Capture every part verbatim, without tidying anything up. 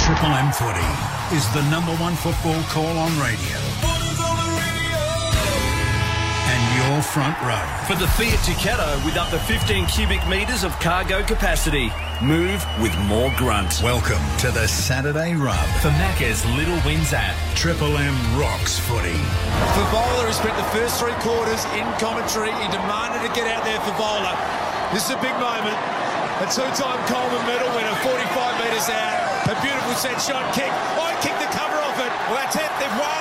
Triple M Footy is the number one football call on radio. And your front row. For the Fiat Ducato with up to fifteen cubic metres of cargo capacity. Move with more grunt. Welcome to the Saturday Rub. For Macca's Little Wins app. Triple M rocks footy. Favola, who spent the first three quarters in commentary, he demanded to get out there for Favola. This is a big moment. A two-time Coleman medal winner, forty-five metres out. A beautiful set shot kick. Oh, he kicked the cover off it. Well, that's it. They've won.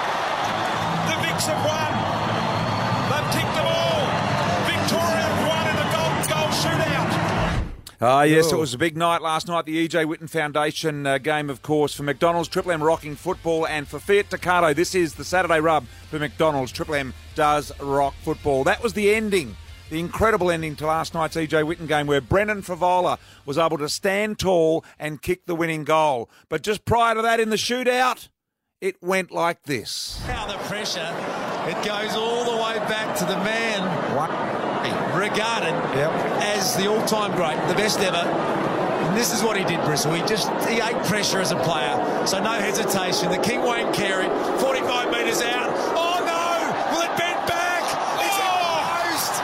The Vicks have won. They've ticked them all. Victoria have won in a goal, goal shootout. Ah, yes, it was a big night last night. The E J Whitten Foundation uh, game, of course, for McDonald's, Triple M rocking football, and for Fiat Ducato. This is the Saturday Rub for McDonald's. Triple M does rock football. That was the ending. The incredible ending to last night's E J Whitten game where Brendan Favola was able to stand tall and kick the winning goal. But just prior to that in the shootout, it went like this. Now the pressure, it goes all the way back to the man regarded yep. as the all-time great, the best ever. And this is what he did, Bristol. He just, he ate pressure as a player. So no hesitation. The King Wayne Carey, forty-five metres out. Oh no! Will it bend back? It's almost!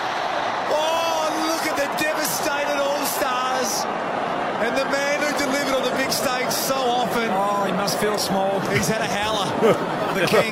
Oh, look at the devastated All-Stars. And the man who delivered on the big stage so often. Oh, he must feel small. He's had a howler. The King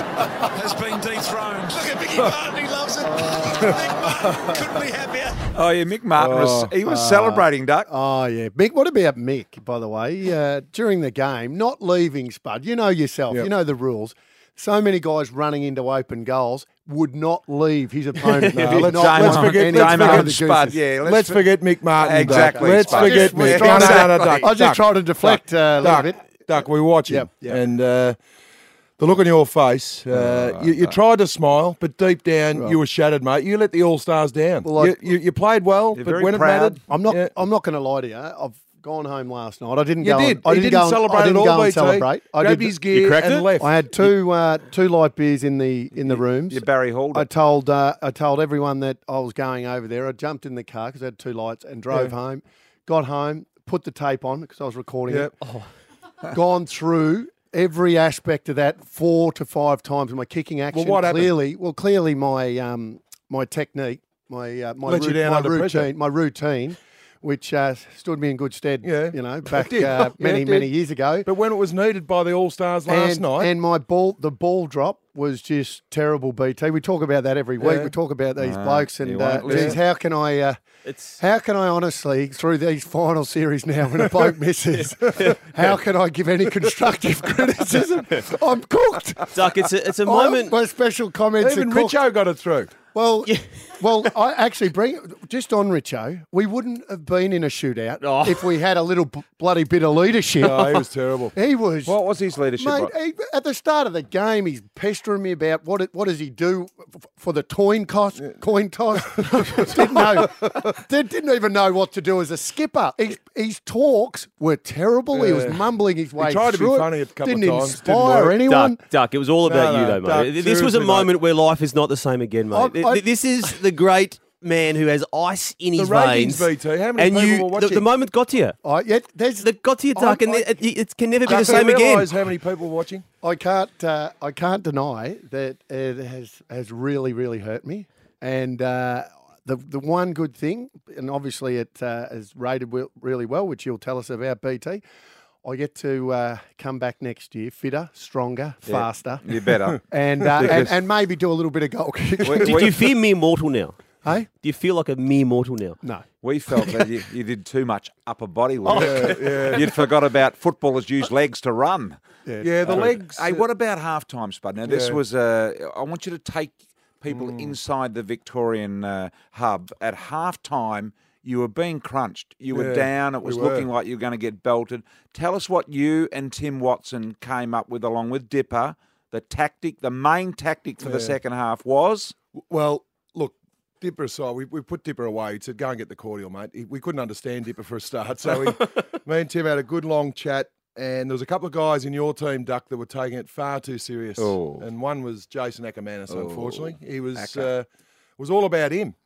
has been dethroned. Look at Mickey Martin, he loves it. Mick Martin couldn't be happier. Oh, yeah, Mick Martin, was, he was uh, celebrating, Duck. Oh, yeah. Mick, what about Mick, by the way, uh, during the game, not leaving Spud? You know yourself, yep. you know the rules. So many guys running into open goals would not leave his opponent. No, let's, not let's forget, let's forget, Spud. Yeah, let's, let's forget Mick Martin. Exactly. Duck. Let's Spud. forget Just, Mick. yeah, No, no, no, no, exactly. Duck. I was just Duck. trying to deflect Duck. uh, a little Duck. bit. Duck, we're watching. Yep, yep. And uh, the look on your face, uh, Oh, you, you no. tried to smile, but deep down Right. you were shattered, mate. You let the All-Stars down. Well, you, I- you, you played well, You're but very when proud. it mattered... I'm not. Yeah. I'm not going to lie to you. I've gone home last night. I didn't You go. did. And, I he didn't, didn't go and, celebrate I didn't at go all, and B T. celebrate. I Grabbed did. his gear cracked and it? left. I had two uh, two light beers in the in the rooms. You Barry Hall. I told uh, I told everyone that I was going over there. I jumped in the car because I had two lights and drove Yeah. home. Got home, put the tape on because I was recording Yep. it. Gone through every aspect of that four to five times. My kicking action. what happened? clearly, well, clearly my um, my technique, my uh, my, Let you rout- down my under routine, pressure. my routine, which uh, stood me in good stead. Yeah. you know, back did. uh, Yeah, many it did. many years ago. But when it was needed by the All-Stars last and, night... and my ball, the ball drop was just terrible. B T. We talk about that every week. Yeah. We talk about these No, blokes, you and won't uh, listen. geez, how can I? Uh, It's how can I honestly, through these final series now, when a bloke misses, how can I give any constructive criticism? I'm cooked. Duck. It's a it's a I- moment. my special comments Even are cooked. Richo got it through. Well, well, I actually bring just on Richo. We wouldn't have been in a shootout Oh. if we had a little b- bloody bit of leadership. Oh, he was terrible. He was. What was his leadership? Mate, like? he, at the start of the game, he's pestering me about what it, what does he do f- for the coin toss. Coin toss. didn't know. Did, didn't even know what to do as a skipper. His, his talks were terrible. He was Yeah. mumbling his way tried to be through it. funny a couple of didn't times, didn't inspire work. anyone. Duck, Duck, it was all about No, you, no, though, mate. Duck, this was seriously, a mate. moment where life is not the same again, mate. I- Th- I- this is the great man who has ice in The his ratings, veins. B T. How many and people you, were the, watching? the moment got to you. I, yeah, there's, That got to you, Duck, I- and I- it, it, it can never be the Duck, same you again. realise how many people were watching? I can't uh, I can't deny that it has has really really hurt me. And uh, the the one good thing, and obviously it uh, is rated well, really well, which you'll tell us about, B T. I get to uh, come back next year fitter, stronger, faster, You better. and, uh, and Because- and maybe do a little bit of goal kicking. We- Do, do you feel mere mortal now? Hey, Do you feel like a mere mortal now? no. We felt that you, you did too much upper body work. Yeah, yeah. You'd forgot about footballers use legs to run. Yeah, the legs. Hey, what about halftime, Spud? Now, this Yeah. was, uh, I want you to take people inside the Victorian uh, hub. At halftime, you were being crunched. You were Yeah, down. It we was were. looking like you were going to get belted. Tell us what you and Tim Watson came up with, along with Dipper. The tactic, the main tactic for the Yeah. second half was... Well, look, Dipper aside, we, we put Dipper away. He said, go and get the cordial, mate. He, we couldn't understand Dipper for a start. So we, me and Tim had a good long chat, and there was a couple of guys in your team, Duck, that were taking it far too serious. Oh. And one was Jason Ackermanis, unfortunately. He was Acker. uh, was all about him.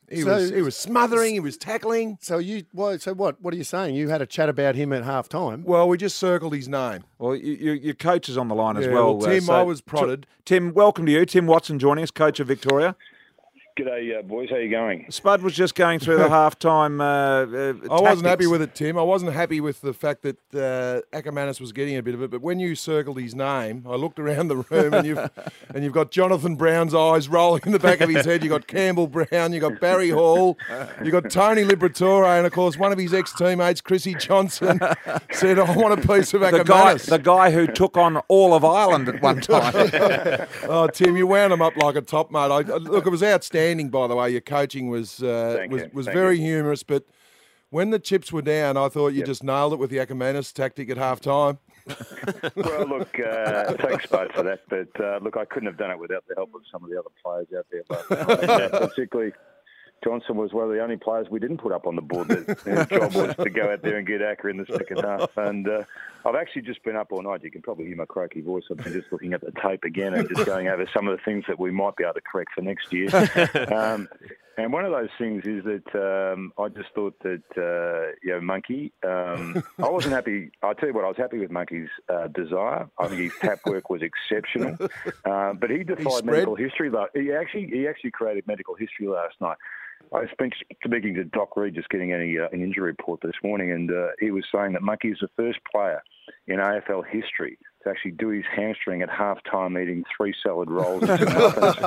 He So- was he was smothering, he was tackling. So you, well, so what? What are you saying? You had a chat about him at half time. Well, we just circled his name. Well, you, you, your coach is on the line as Yeah, well. well, Tim, I was prodded. Tim, welcome to you. Tim Watson joining us, coach of Victoria. G'day, uh, boys. How you going? Spud was just going through the halftime. Uh, uh, I wasn't happy tactics. with it, Tim. I wasn't happy with the fact that uh, Ackermanis was getting a bit of it. But when you circled his name, I looked around the room and you've and you've got Jonathan Brown's eyes rolling in the back of his head. You have got Campbell Brown. You have got Barry Hall. You have got Tony Liberatore, and of course one of his ex-teammates, Chrissy Johnson, said, "I want a piece of The guy, Ackermanis." the guy who took on all of Ireland at one time. Oh, Tim, you wound him up like a top mate. I, I- look, it was outstanding, by the way. Your coaching was uh, Thank was, you, was thank very you. humorous, but when the chips were down, I thought you just nailed it with the Ackermanis tactic at half time. Well, look, uh, thanks, Spud, for that. But uh, look, I couldn't have done it without the help of some of the other players out there. But uh, particularly, Johnson was one of the only players we didn't put up on the board. That his job was to go out there and get Acker in the second half. And uh, I've actually just been up all night. You can probably hear my croaky voice. I've been just looking at the tape again and just going over some of the things that we might be able to correct for next year. Um, and one of those things is that um, I just thought that, uh, you know, Monkey, um, I wasn't happy. I'll tell you what, I was happy with Monkey's uh, desire. I think his tap work was exceptional. Uh, but he defied spread. medical history. la- He actually, he actually created medical history last night. I was speak- speaking to Doc Reed, just getting any, uh, an injury report this morning, and uh, he was saying that Monkey is the first player in A F L history to actually do his hamstring at halftime eating three salad rolls and some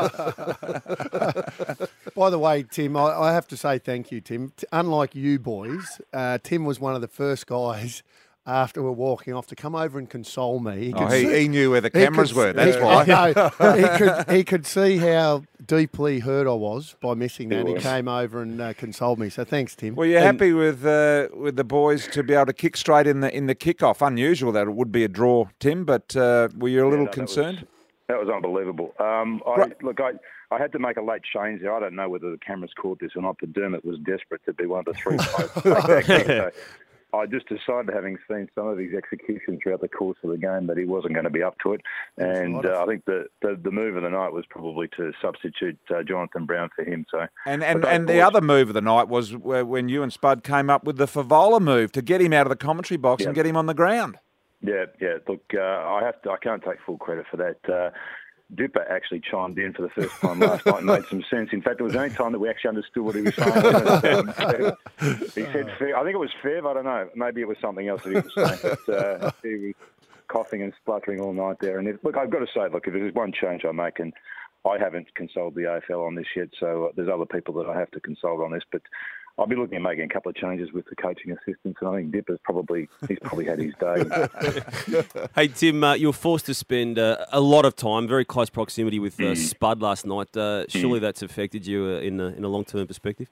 muffins. By the way, Tim, I, I have to say thank you, Tim. T- Unlike you boys, uh, Tim was one of the first guys after we're walking off to come over and console me. He Oh, could he, see- he knew where the he cameras could- were. That's he- why. no, he could he could see how deeply hurt I was by missing that. He was. came over and uh, consoled me. So thanks, Tim. Were you happy with uh, with the boys to be able to kick straight in the in the kickoff? Unusual that it would be a draw, Tim, but uh, were you a little no, that concerned? was- That was unbelievable. Um, I, Right. Look, I, I had to make a late change there. I don't know whether the cameras caught this or not, but Dermot was desperate to be one of the three players to take that kick. So I just decided, having seen some of his execution throughout the course of the game, that he wasn't going to be up to it. And uh, I think the, the, the move of the night was probably to substitute uh, Jonathan Brown for him. So And and, But those and the boys- other move of the night was where- when you and Spud came up with the Favola move to get him out of the commentary box and Yeah. get him on the ground. Yeah, yeah. Look, uh, I have to. I can't take full credit for that. Uh, Dipper actually chimed in for the first time last night and made some sense. In fact, it was the only time that we actually understood what he was saying. Um, so he said, fair, I think it was Fev, I don't know. Maybe it was something else that he was saying. But uh, he was coughing and spluttering all night there. And if, look, I've got to say, look, if there's one change I make, and I haven't consulted the A F L on this yet, so uh, there's other people that I have to consult on this, but I'll be looking at making a couple of changes with the coaching assistants, and I think Dipper's probably he's probably had his day. Hey, Tim, uh, you were forced to spend uh, a lot of time, very close proximity with uh, Spud last night. Uh, surely that's affected you uh, in, a, in a long-term perspective?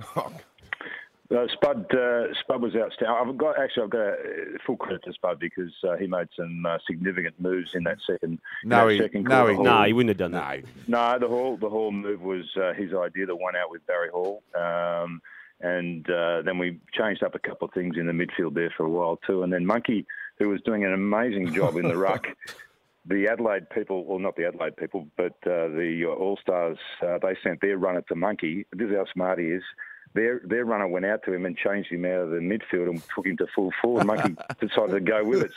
Uh, Spud, uh, Spud was outstanding. I've got actually, I've got uh, full credit to Spud because uh, he made some uh, significant moves in that second. in No, that he- second no, quarter. he- Hall- No, he wouldn't have done that. No, the Hall, the Hall move was uh, his idea that won out with Barry Hall, um, and uh, then we changed up a couple of things in the midfield there for a while too. And then Monkey, who was doing an amazing job in the ruck. The Adelaide people, well, not the Adelaide people, but uh, the All Stars, uh, they sent their runner to Monkey. This is how smart he is. Their their runner went out to him and changed him out of the midfield and took him to full forward. Monkey decided to go with it.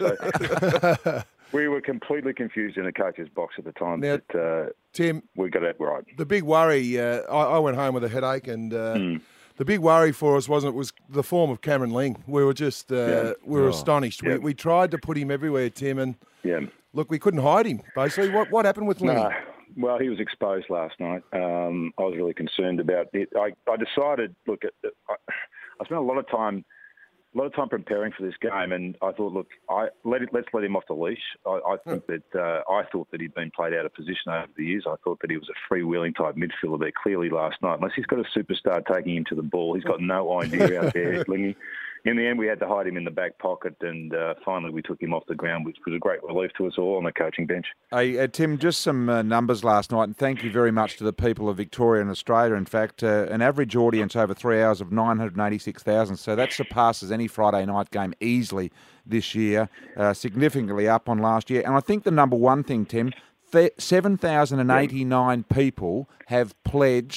So we were completely confused in the coach's box at the time. Now, but uh, Tim, we got it right. the big worry, uh, I, I went home with a headache, and uh, Hmm. the big worry for us wasn't it was the form of Cameron Ling. We were just uh, Yeah. we were astonished. Yeah. We, we tried to put him everywhere, Tim, and Yeah. look, we couldn't hide him. Basically, what what happened with Ling? No. Well, he was exposed last night. Um, I was really concerned about it. I, I decided, look, I, I spent a lot of time, a lot of time preparing for this game, and I thought, look, I let it, let's let him off the leash. I, I think that uh, I thought that he'd been played out of position over the years. I thought that he was a freewheeling type midfielder there. Clearly, last night, unless he's got a superstar taking him to the ball, he's got no idea out there, Lingy. In the end, we had to hide him in the back pocket, and uh, finally we took him off the ground, which was a great relief to us all on the coaching bench. Hey, uh, Tim, just some uh, numbers last night, and thank you very much to the people of Victoria and Australia. In fact, uh, an average audience over three hours of nine hundred eighty-six thousand, so that surpasses any Friday night game easily this year, uh, significantly up on last year. And I think the number one thing, Tim, seven thousand eighty-nine people have pledged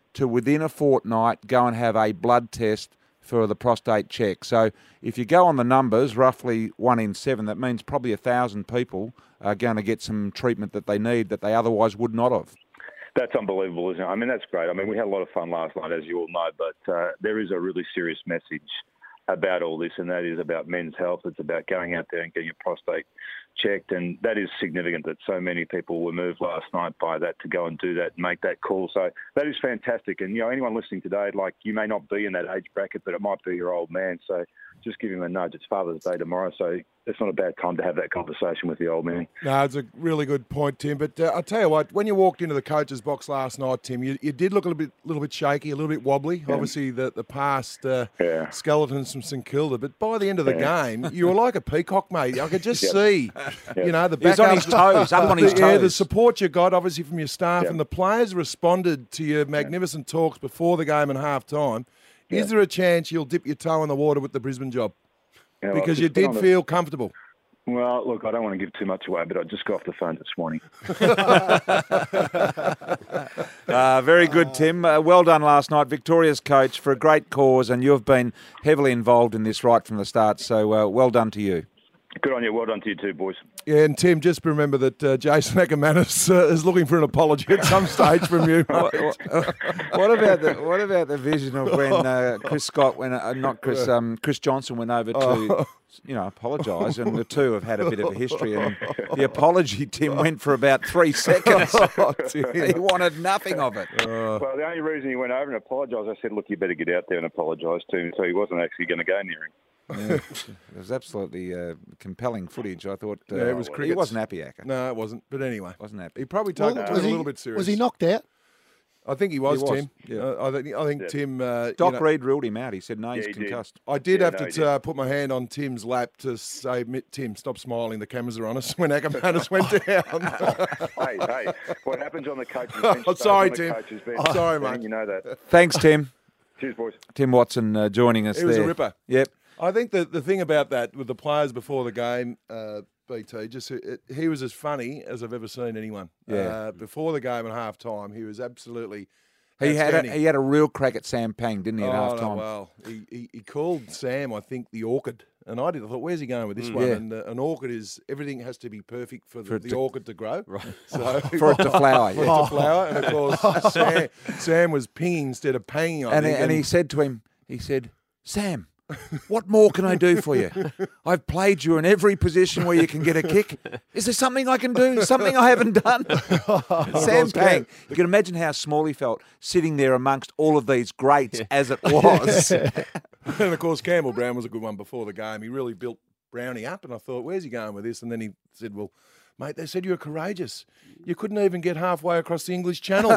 to within a fortnight go and have a blood test for the prostate check. So if you go on the numbers, roughly one in seven, that means probably a thousand people are going to get some treatment that they need that they otherwise would not have. That's unbelievable, isn't it? I mean, that's great. I mean, we had a lot of fun last night, as you all know, but uh, there is a really serious message about all this, and that is about men's health. It's about going out there and getting your prostate checked, and that is significant that so many people were moved last night by that to go and do that and make that call. So that is fantastic. And, you know, anyone listening today, like, you may not be in that age bracket, but it might be your old man. So just give him a nudge. It's Father's Day tomorrow, so it's not a bad time to have that conversation with the old man. No, it's a really good point, Tim. But uh, I'll tell you what, when you walked into the coach's box last night, Tim, you, you did look a little bit, little bit shaky, a little bit wobbly. Yeah. Obviously, the the past uh, yeah. skeletons from St Kilda. But by the end of the yeah. game, you were like a peacock, mate. I could just yep. see, yep. you know, the He was back on his toes, up on his Yeah, the toes. support you got, obviously, from your staff, Yep. and the players responded to your magnificent talks before the game and half time. Yep. Is there a chance you'll dip your toe in the water with the Brisbane job? Yeah, well, Because I've you just been did on the- feel comfortable. Well, look, I don't want to give too much away, but I just got off the phone this morning. Uh, very good, Tim. Uh, well done last night. Victoria's coach for a great cause, and you've been heavily involved in this right from the start, so uh, well done to you. Good on you. Well done to you too, boys. Yeah, and Tim, just remember that uh, Jason Ackermanis uh, is looking for an apology at some stage from you. what, what- what about the what about the vision of when uh, Chris Scott went, uh, not Chris, um, Chris Johnson went over to, you know, apologise, and the two have had a bit of a history, and the apology, Tim, went for about three seconds. Oh, He Tim. wanted nothing of it. Uh, Well, the only reason he went over and apologised, I said, look, you better get out there and apologise to him. So he wasn't actually going to go near him. Yeah, it was absolutely uh, compelling footage. I thought uh, Yeah, it was he crickets. wasn't happy, Acker. no, it wasn't. But anyway, Wasn't happy. he probably Well, took it was a he- little bit serious. Was he knocked out? I think he was, He was, Tim. yeah. Uh, I think, I think Yeah. Tim. Uh, Doc you know, Reed ruled him out. He said, no, Yeah, he's he did. concussed. I did Yeah, have no, he to did. uh, put my hand on Tim's lap to say, Tim, stop smiling. The cameras are on us when Ackermanis went down. hey, hey, what happens on the coach's bench Oh, stays sorry, on the Tim. coach's bench. Oh, sorry, Dan, mate. You know that. Thanks, Tim. Cheers, boys. Tim Watson uh, joining us It was there. a ripper. Yep. I think that the thing about that with the players before the game, uh, B T, just it, he was as funny as I've ever seen anyone. Yeah. Uh, before the game at half time, he was absolutely. He had a, outstanding. he had a real crack at Sam Pang, didn't he, at Oh, half no, time? well, he, he, he called Sam, I think, the orchid. And I did. I thought, where's he going with this one? Yeah. And uh, an orchid is, everything has to be perfect for the, For it the to- orchid to grow. Right. So, For it to flower. For Yeah. it to flower. And of course, Sam, Sam was pinging instead of panging, I And, he, think. and he said to him, he said, Sam, what more can I do for you? I've played you in every position where you can get a kick. Is there something I can do? Something I haven't done? Sam Pang. You can imagine how small he felt sitting there amongst all of these greats as it was. And of course, Campbell Brown was a good one before the game. He really built Brownie up, and I thought, where's he going with this? And then he said, well, mate, they said you were courageous. You couldn't even get halfway across the English Channel.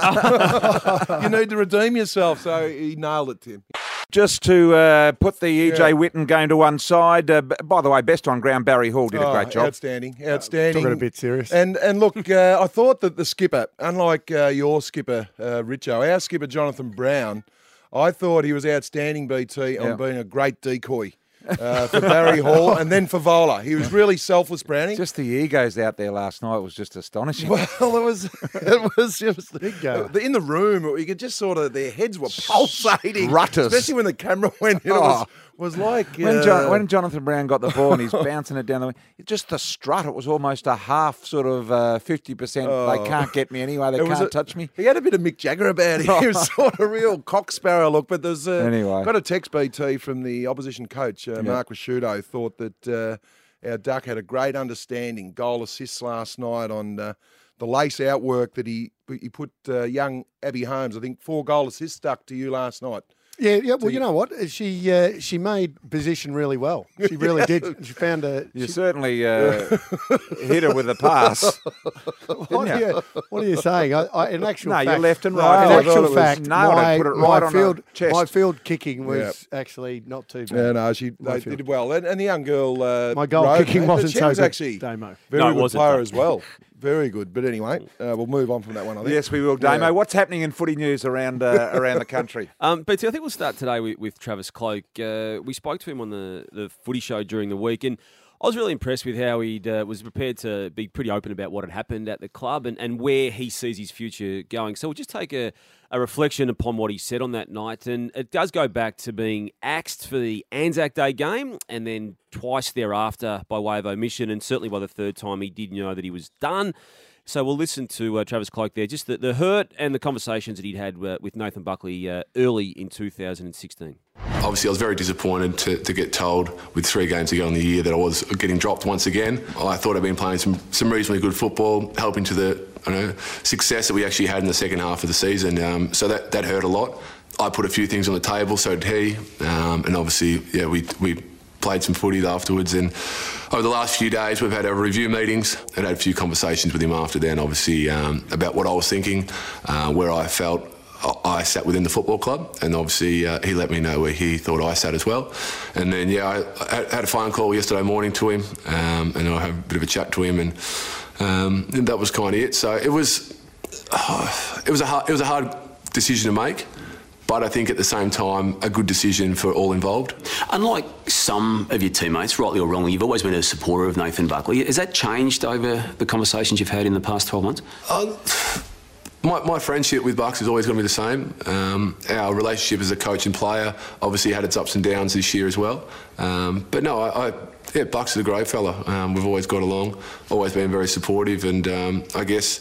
You need to redeem yourself. So he nailed it, Tim. Just to uh, put the E J Yeah. Whitten game to one side. Uh, b- by the way, best on ground, Barry Hall did a Oh, great job. Outstanding, outstanding. Took it a bit serious. And and look, uh, I thought that the skipper, unlike uh, your skipper, uh, Richo, our skipper Jonathan Brown, I thought he was outstanding, B T, on Yeah. being a great decoy uh, for Barry Hall and then for Vola. He was really selfless, Brownie. Just the egos out there last night was just astonishing. Well, it was it was just Big go. in the room. You could just sort of their heads were pulsating, Rutters. especially when the camera went in. It was, was like When, uh, John, when Jonathan Brown got the ball and he's bouncing it down the wing, just the strut, it was almost a half sort of uh, fifty percent. They can't get me anyway, they It was can't a- touch me. He had a bit of Mick Jagger about him. He was sort of real cock sparrow look. But there's uh, Anyway. got a text B T from the opposition coach, uh, Mark Rasciuto, thought that uh, our Duck had a great understanding, goal assists last night on uh, the lace out work that he he put uh, young Abby Holmes. I think four goal assists stuck to you last night. Yeah, yeah. Well, you know what? She uh, she made position really well. She really did. She found a. You she- certainly uh, hit her with a pass. what, didn't are you? you, what are you saying? I, I, in actual No, fact, you're left and No, right. In I thought it actual was fact, nailed it, my, put it my right on field, her chest. my field kicking was actually not too bad. Yeah, no, she My they field. did well, and, and the young girl, uh, My goal Rogan, kicking but wasn't she so was good, actually Damo. very No, it good wasn't, player though. as well. Very good. But anyway, uh, we'll move on from that one. I think. Yes, we will, Damo. Yeah. What's happening in footy news around uh, around the country? Um, B T, I think we'll start today with, with Travis Cloak. Uh, we spoke to him on the, the footy show during the week, and I was really impressed with how he uh, was prepared to be pretty open about what had happened at the club and, and where he sees his future going. So we'll just take a, a reflection upon what he said on that night. And it does go back to being axed for the Anzac Day game and then twice thereafter by way of omission. And certainly by the third time, he did know that he was done. So we'll listen to uh, Travis Cloke there, just the, the hurt and the conversations that he'd had uh, with Nathan Buckley uh, early in two thousand sixteen. Obviously, I was very disappointed to, to get told with three games to go in the year that I was getting dropped once again. I thought I'd been playing some, some reasonably good football, helping to the I know, success that we actually had in the second half of the season. Um, so that, that hurt a lot. I put a few things on the table, so did he. Um, and obviously, yeah, we we played some footy afterwards. And over the last few days, we've had our review meetings and had a few conversations with him after then, obviously, um, about what I was thinking, uh, where I felt I sat within the football club, and obviously uh, he let me know where he thought I sat as well. And then, yeah, I had a phone call yesterday morning to him, um, and I had a bit of a chat to him, and, um, and that was kind of it. So it was, uh, it was a hard, it was a hard decision to make. But I think at the same time, a good decision for all involved. Unlike some of your teammates, rightly or wrongly, you've always been a supporter of Nathan Buckley. Has that changed over the conversations you've had in the past twelve months? Uh, my, my friendship with Bucks is always going to be the same. Um, our relationship as a coach and player obviously had its ups and downs this year as well. Um, but no, I, I, yeah, Bucks is a great fella. Um, we've always got along, always been very supportive, and um, I guess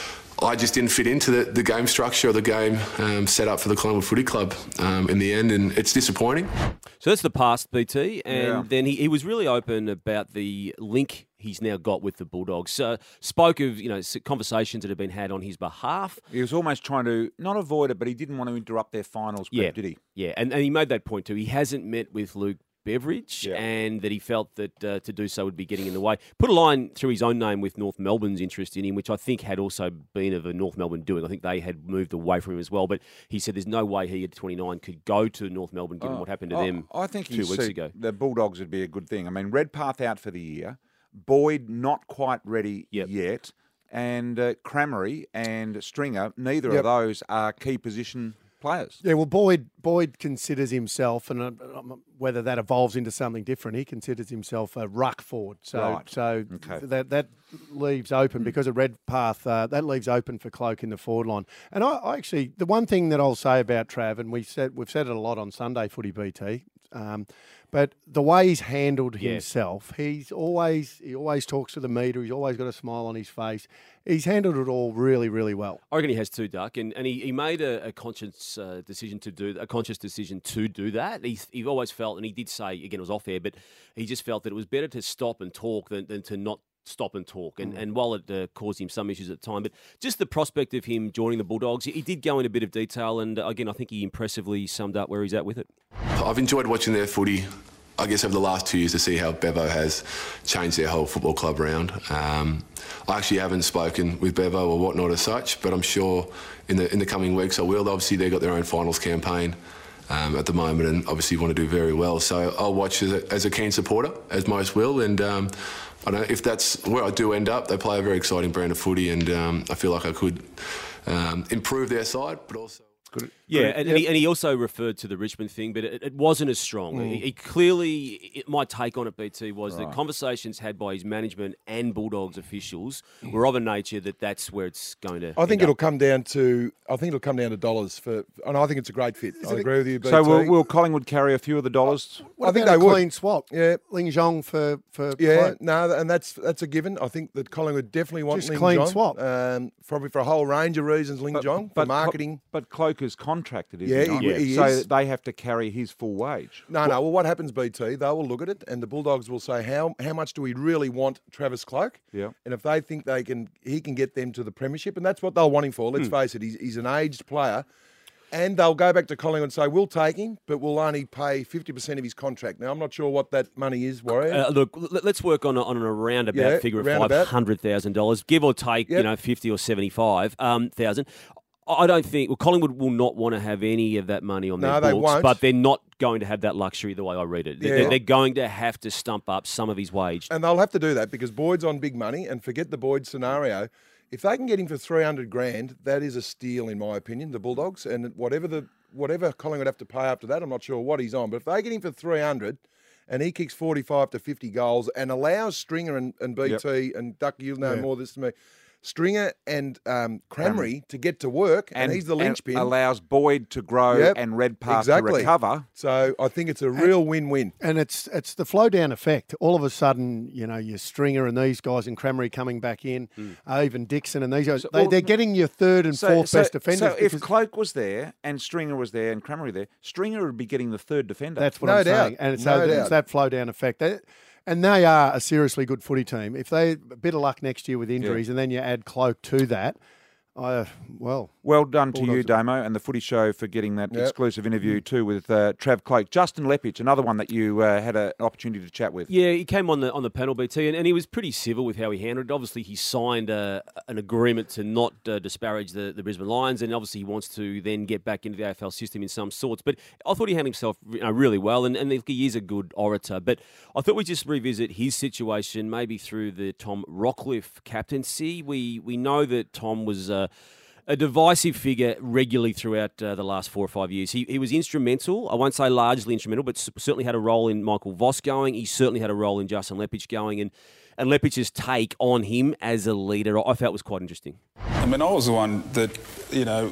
I just didn't fit into the, the game structure or the game um, set up for the Collingwood Footy Club um, in the end, and it's disappointing. So that's the past, B T, and Yeah. then he, he was really open about the link he's now got with the Bulldogs. Uh, spoke of you know conversations that have been had on his behalf. He was almost trying to not avoid it, but he didn't want to interrupt their finals prep, Yeah, did he? Yeah, and, and he made that point too. He hasn't met with Luke Beveridge, Yeah. and that he felt that uh, to do so would be getting in the way. Put a line through his own name with North Melbourne's interest in him, which I think had also been of a North Melbourne doing. I think they had moved away from him as well, but he said there's no way he at twenty-nine could go to North Melbourne given Oh, what happened to oh, them I think two you weeks see ago. the Bulldogs would be a good thing. I mean, Redpath out for the year, Boyd not quite ready Yep. yet, and uh, Cramery and Stringer, neither Yep. of those are key position players. Yeah, well, Boyd Boyd considers himself, and uh, um, whether that evolves into something different, he considers himself a ruck forward. So, Right. so Okay. that that leaves open because of Redpath. Uh, that leaves open for Cloke in the forward line. And I, I actually, the one thing that I'll say about Trav, and we said we've said it a lot on Sunday Footy B T. Um, But the way he's handled Yeah. himself, he's always he always talks to the media. He's always got a smile on his face. He's handled it all really, really well. I reckon he has too, Duck, and, and he, he made a, a conscious uh, decision to do a conscious decision to do that. He he always felt, and he did say again, it was off air, but he just felt that it was better to stop and talk than, than to not stop and talk. And and while it uh, caused him some issues at the time, but just the prospect of him joining the Bulldogs, he did go in a bit of detail, and uh, again, I think he impressively summed up where he's at with it. I've enjoyed watching their footy, I guess, over the last two years to see how Bevo has changed their whole football club around. Um, I actually haven't spoken with Bevo or whatnot as such, but I'm sure in the in the coming weeks I will. Obviously, they've got their own finals campaign um, at the moment, and obviously want to do very well. So I'll watch as a, as a keen supporter, as most will, and um, I don't know if that's where I do end up. They play a very exciting brand of footy, and um, I feel like I could um, improve their side, but also. Yeah, and, and, he, and he also referred to the Richmond thing, but it, it wasn't as strong. Mm. He, he clearly, it, my take on it, B T, was Right. that conversations had by his management and Bulldogs officials were of a nature that that's where it's going to. I think end it'll up. come down to. I think it'll come down to dollars for, and I think it's a great fit. I agree with you. B T. So will, will Collingwood carry a few of the dollars? What I think about they a would. clean swap? Yeah. Ling Zhong for for Yeah, Cloke? no, and that's that's a given. I think that Collingwood definitely want Just Ling clean Jong, swap. um, probably for a whole range of reasons. Ling Jong for but, marketing. But Cloke is contracted, is Yeah, he not? he- he so is. they have to carry his full wage. No, no. Well, what happens, B T? They will look at it, and the Bulldogs will say, "How how much do we really want Travis Cloke?" Yeah. And if they think they can, he can get them to the premiership, and that's what they'll want him for. Hmm. Let's face it, he's, he's an aged player, and they'll go back to Collingwood and say, "We'll take him, but we'll only pay fifty percent of his contract." Now, I'm not sure what that money is, Warrior. Uh, look, l- let's work on a, on a roundabout Yeah, figure of roundabout. five hundred thousand dollars, give or take, you Yep. know, fifty or seventy-five um, thousand. I don't think well, Collingwood will not want to have any of that money on No, their they books, won't. but they're not going to have that luxury the way I read it. They're, Yeah. they're going to have to stump up some of his wage. And they'll have to do that because Boyd's on big money, and forget the Boyd scenario. If they can get him for three hundred grand, that is a steal, in my opinion, the Bulldogs. And whatever the whatever Collingwood have to pay after that, I'm not sure what he's on. But if they get him for three hundred, and he kicks forty-five to fifty goals and allows Stringer and, and B T, yep. and Duck, you'll know yeah. more of this than me, Stringer and um, Cramry um, to get to work, and, and he's the linchpin. Allows Boyd to grow yep, and Redpath exactly. to recover. So I think it's a real and, win-win. And it's it's the flow-down effect. All of a sudden, you know, your Stringer and these guys and Cramry coming back in, mm. uh, even Dixon and these guys, so, they, well, they're getting your third and so, fourth so, best defenders. So if Cloak was there and Stringer was there and Cramry there, Stringer would be getting the third defender. That's what no I'm doubt. saying. And it's, no that, doubt. it's that flow-down effect. They, And they are a seriously good footy team. If they a bit of luck next year with injuries, yeah. and then you add Cloak to that, I well, well done to you, Damo, and the Footy Show for getting that yep. exclusive interview too with uh, Trav Cloak. Justin Lepich, another one that you uh, had a, an opportunity to chat with. Yeah, he came on the on the panel, B T, and, and he was pretty civil with how he handled it. Obviously, he signed uh, an agreement to not uh, disparage the, the Brisbane Lions, and obviously he wants to then get back into the A F L system in some sorts. But I thought he handled himself you know, really well, and, and he is a good orator. But I thought we'd just revisit his situation, maybe through the Tom Rockliff captaincy. We we know that Tom was Uh, a divisive figure regularly throughout uh, the last four or five years. He he was instrumental. I won't say largely instrumental, but certainly had a role in Michael Voss going. He certainly had a role in Justin Lepich going. And, and Lepich's take on him as a leader, I felt was quite interesting. I mean, I was the one that, you know,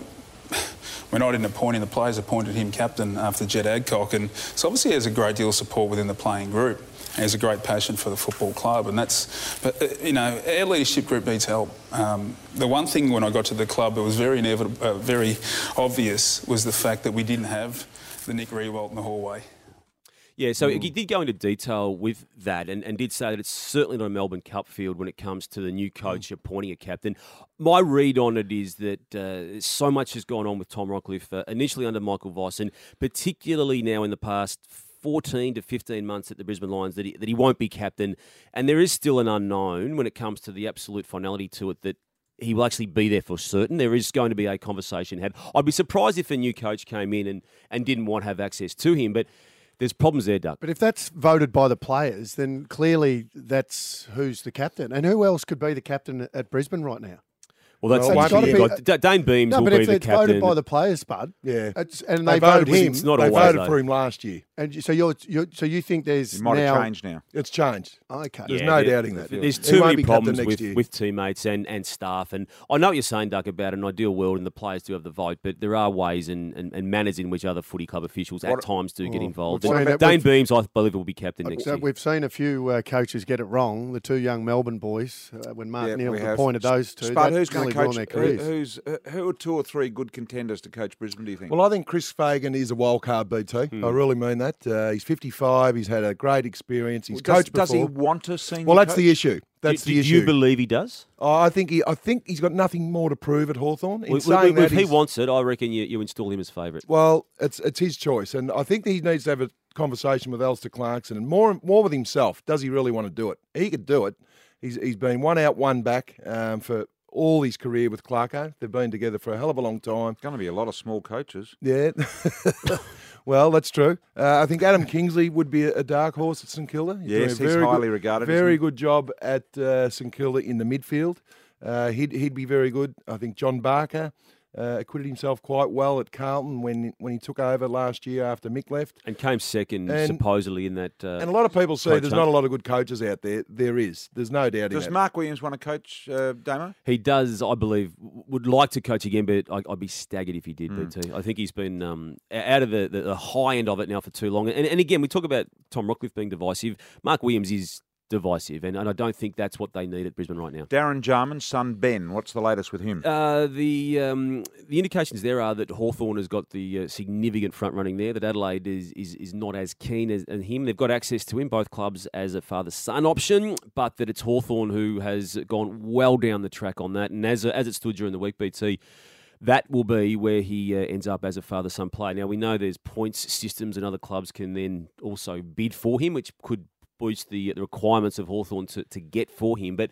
when I didn't appoint him, the players appointed him captain after Jed Adcock. And so obviously he has a great deal of support within the playing group. He has a great passion for the football club, and that's, but uh, you know, our leadership group needs help. Um, the one thing when I got to the club that was very inevitable, uh, very obvious, was the fact that we didn't have the Nick Riewoldt in the hallway. Yeah, so mm. he did go into detail with that and, and did say that it's certainly not a Melbourne Cup field when it comes to the new coach mm. appointing a captain. My read on it is that uh, so much has gone on with Tom Rockliff, uh, initially under Michael Voss, and particularly now in the past fourteen to fifteen months at the Brisbane Lions that he, that he won't be captain. And there is still an unknown when it comes to the absolute finality to it that he will actually be there for certain. There is going to be a conversation had. I'd be surprised if a new coach came in and, and didn't want to have access to him, but there's problems there, Doug. But if that's voted by the players, then clearly that's who's the captain. And who else could be the captain at Brisbane right now? Well, that's well, the issue. Be, Dane Beams no, will but be if the it's captain. voted by the players, Spud, yeah, it's, and they, they, voted voted him. It's not they always, voted though. for him last year, and so you're, you're so you think there's it might now have changed now. It's changed. Okay, there's yeah, no there, doubting that. There's too many problems with, with teammates and, and staff, and I know what you're saying, Doug, about an ideal world and the players do have the vote, but there are ways and, and, and manners in which other footy club officials what, at times do oh, get involved. And Dane Beams, I believe, will be captain next so year. We've seen a few uh, coaches get it wrong. The two young Melbourne boys, uh, when Mark yeah, Neal appointed those two, Spud, that who's really going to coach? Who, who's uh, who are two or three good contenders to coach Brisbane? Do you think? Well, I think Chris Fagan is a wild card, B T. Mm. I really mean that. Uh, he's fifty-five. He's had a great experience. He's well, coached does, before. Does he want to senior Well, that's coach? the issue. That's do, the do issue. Do you believe he does? Oh, I think he. I think he's got nothing more to prove at Hawthorn. In well, saying well, that, if he wants it, I reckon you, you install him as favourite. Well, it's it's his choice, and I think he needs to have a conversation with Alistair Clarkson and more more with himself. Does he really want to do it? He could do it. He's he's been one out, one back um, for all his career with Clarko. They've been together for a hell of a long time. Going to be a lot of small coaches. Yeah. Well, that's true. Uh, I think Adam Kingsley would be a dark horse at St Kilda. He's yes, he's highly good, regarded. Very good job at uh, St Kilda in the midfield. Uh, he'd he'd be very good. I think John Barker uh, acquitted himself quite well at Carlton when when he took over last year after Mick left. And came second, and, supposedly, in that... Uh, and a lot of people say there's hunt. not a lot of good coaches out there. There is. There's no doubt Does in that. Mark Williams want to coach, uh, Damo? He does, I believe, would like to coach again, but I, I'd be staggered if he did, Mm. B T. I think he's been um, out of the, the, the high end of it now for too long. And, and again, we talk about Tom Rockliff being divisive. Mark Williams is divisive, and, and I don't think that's what they need at Brisbane right now. Darren Jarman's son, Ben, what's the latest with him? Uh, the um, the indications there are that Hawthorn has got the uh, significant front running there, that Adelaide is is, is not as keen as, as him. They've got access to him, both clubs, as a father-son option, but that it's Hawthorn who has gone well down the track on that. And as, as it stood during the week, B T, that will be where he uh, ends up as a father-son player. Now, we know there's points systems and other clubs can then also bid for him, which could boost the, the requirements of Hawthorn to, to get for him. But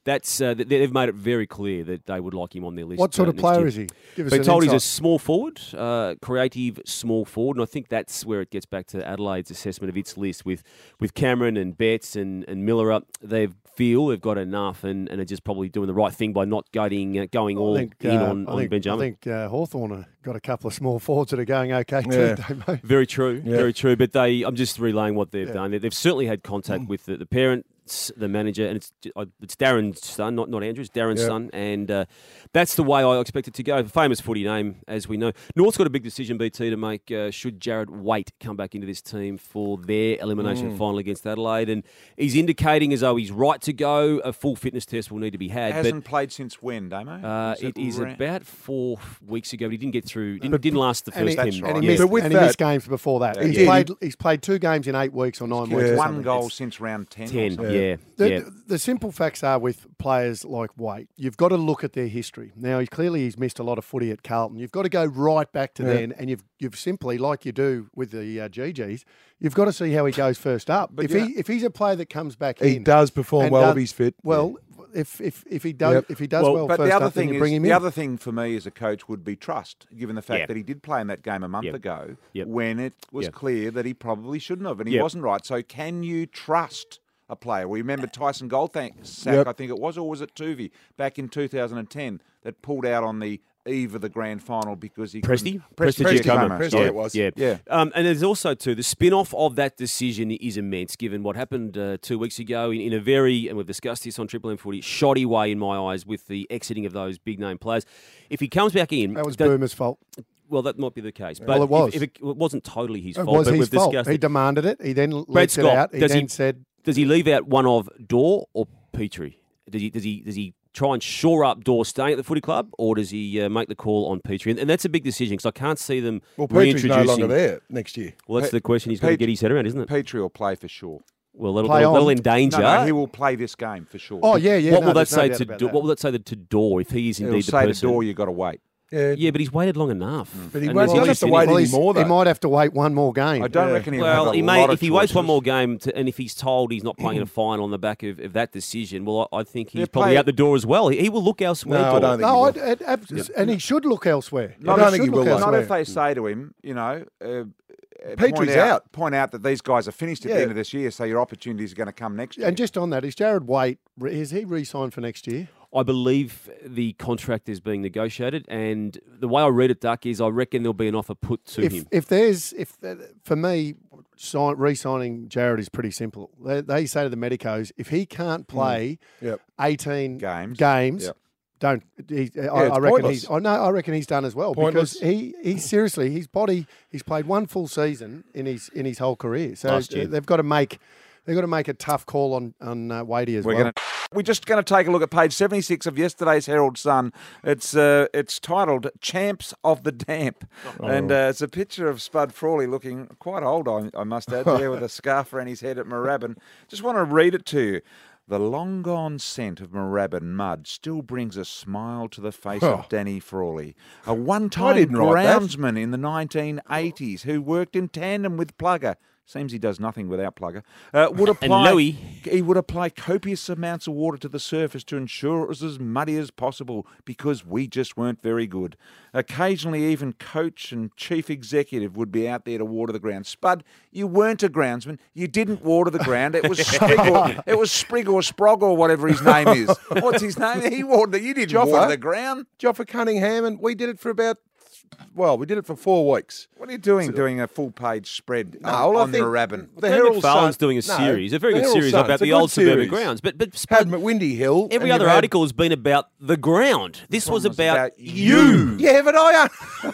that's uh, they've made it very clear that they would like him on their list. What sort uh, of player year. is he? Give us Been an told he's a insight. small forward, uh, creative small forward, and I think that's where it gets back to Adelaide's assessment of its list with with Cameron and Betts and, and Miller up. They feel they've got enough and, and are just probably doing the right thing by not going uh, going all I think, in uh, on, I on think, Benjamin. I think uh, Hawthorn got a couple of small forwards that are going okay too, Yeah. don't they? Very true, Yeah. very true. But they, I'm just relaying what they've Yeah. done. They- They've certainly had contact Mm. with the, the parents, the manager, and it's uh, it's Darren's son, not not Andrew's, Darren's Yeah. son, and uh, that's the way I expect it to go. Famous footy name, as we know. North's got a big decision, B T, to make. Uh, should Jared Waite come back into this team for their elimination Mm. final against Adelaide? And he's indicating as though he's right to go. A full fitness test will need to be had. Hasn't but, played since when, Damo? uh, Is it is ra- about four weeks ago, but he didn't get through. Didn't, didn't last the And first he, ten. and he yeah. missed, But with and he that- missed games before that. Yeah. He's Yeah. played. He's played two games in eight weeks or nine He's weeks. or one something. goal It's- since round ten. or ten. something. Yeah, The, yeah. the simple facts are with players like Waite, you've got to look at their history. Now, he, clearly he's missed a lot of footy at Carlton. You've got to go right back to Yeah. then, and you've you've simply, like you do with the uh, G Gs, you've got to see how he goes first up. But if yeah. he if he's a player that comes back He in, does perform and well does- if he's fit. Well, if if if he does Yep. if he does Well, well, but first the other up, then thing you is, bring him the in. other thing for me as a coach would be trust, given the fact Yeah. that he did play in that game a month Yep. ago, Yep. when it was Yep. clear that he probably shouldn't have, and he Yep. wasn't right. So, can you trust a player? We remember Tyson Goldsack, Yep. I think it was, or was it Tuvey back in two thousand ten that pulled out on the eve of the grand final because he Presty? couldn't- Presty, Presty Giacomo, Giacomo, sorry. Presty it was. Yeah. Yeah. Um, and there's also, too, the spin-off of that decision is immense, given what happened uh, two weeks ago in, in a very, and we've discussed this on Triple M Footy, shoddy way, in my eyes, with the exiting of those big-name players. If he comes back in... That was does- Boomer's fault. Well, that might be the case. But Well, it was. If, if it, it wasn't totally his It fault, was but his we've fault. discussed He it. demanded it. He then Brad let it Scott, out. He does then he- said, Does he leave out one of Dorr or Petrie? Does he, does he, does he try and shore up Dorr staying at the footy club, or does he uh, make the call on Petrie? And, and that's a big decision, because I can't see them Well, Petrie's no reintroducing... longer there next year. Well, that's Pe- the question he's got to Pet- get his head around, isn't it? Petrie will play for sure. Well, that'll, Play that'll, that'll on. endanger... No, no, he will play this game for sure. "Oh yeah, yeah." what no, will that there's no say doubt to about Do- that. What will that say to Dorr if he is He'll indeed the say to person? Door, you got to wait. Yeah. Yeah, but he's waited long enough. But he And won't- there's he doesn't only have to Sydney- wait Well, he's- anymore, he though. might have to wait one more game. I don't Yeah. reckon he'll Well, have a he lot may of if he waits one choices. more game, to, and if he's told he's not playing in a final on the back of, of that decision, well, I, I think he's Yeah, probably play- out the door as well. He, he will look elsewhere. No, I Dorr. don't think No, he I'd, will. I'd, abs- and he should look elsewhere. I don't think he will, though. Not Elsewhere. if they say to him, you know, uh, uh, Petrie's point out, out. Point out that these guys are finished at Yeah. the end of this year, so your opportunities are going to come next year. And just on that, is Jared Waite? Is he re-signed for next year? I believe the contract is being negotiated, and the way I read it, Duck, is I reckon there'll be an offer put to If him. if there's if uh, for me, sign, re-signing Jared is pretty simple. They, they say to the medicos, if he can't play Yep. eighteen Games. games. Yep. Don't he, I, it's I reckon pointless. he's. I know. I reckon he's done as well Pointless. because he, he seriously his body. He's played one full season in his in his whole career. So Last year. they've got to make they've got to make a tough call on on uh, Wadey as We're well. going to. We're just going to take a look at page seventy-six of yesterday's Herald Sun. It's uh, it's titled "Champs of the Damp," and uh, it's a picture of Spud Frawley looking quite old, I, I must add, there with a scarf around his head at Moorabbin. Just want to read it to you. The long-gone scent of Moorabbin mud still brings a smile to the face Oh. of Danny Frawley, a one-time didn't write that. groundsman in the nineteen eighties who worked in tandem with Plugger. Seems he does nothing without Plugger. Uh, would apply, Louis. He would apply copious amounts of water to the surface to ensure it was as muddy as possible because we just weren't very good. Occasionally, even coach and chief executive would be out there to water the ground. Spud, you weren't a groundsman. You didn't water the ground. It was Sprig or, it was Sprig or Sprog or whatever his name is. What's his name? He watered it. You didn't Joffa. water the ground. Joffa Cunningham, and we did it for about, well, we did it for four weeks. What are you doing, doing a full-page spread No, on, well, I on think Moorabbin? The Glenn Herald McFarlane's Sun- doing a no, series, a very the good Herald series Sun, about it's a the good old suburban series. grounds. But but Had Spud, Windy Hill. every and other you've had- article has been about the ground. This was was about, about you. you. Yeah, but I.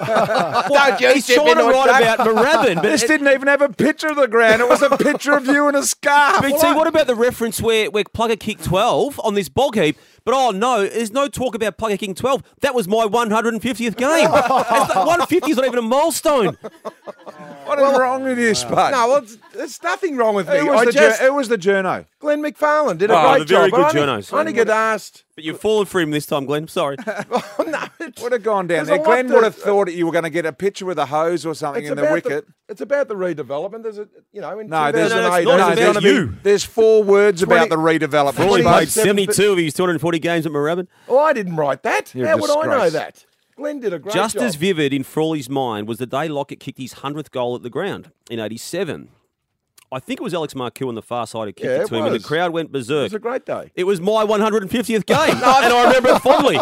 Well, you he's step trying to into a write duck. about Moorabbin, but This it- didn't even have a picture of the ground. It was a picture of you in a scarf. B T, what about the reference where, where Plugger kicked twelve on this bog heap? But oh no, there's no talk about Plugger kicking twelve. That was my one hundred fiftieth game. It's not- one fifty is not even a milestone. What is wrong with you, Spud? No, well, it's, there's nothing wrong with me. It was, I the, just, jour- it was the journo. Glenn McFarlane did a Oh, great the very job. good I only, journos. I only get asked. But you've fallen for him this time, Glenn. Sorry. Oh, no, it. Would have gone down There's there. a lot Glenn to- would have thought you were going to get a picture with a hose or something It's in the about wicket. it's about the redevelopment. There's a, you know, in No, there's, two thousand no, eight, no, not. It's there's, about you. there's four words about the twenty redevelopment. Frawley twenty-seven played seventy-two of his two hundred forty games at Moorabbin. Oh, I didn't write that. You're a How would I know disgrace. that? Glenn did a great Just job. as vivid in Frawley's mind was the day Lockett kicked his hundredth goal at the ground in eighty-seven. I think it was Alex Markell on the far side who kicked Yeah, it it to him, and the was. crowd went It berserk. was a great day. It was my one hundred fiftieth game, and I remember it fondly.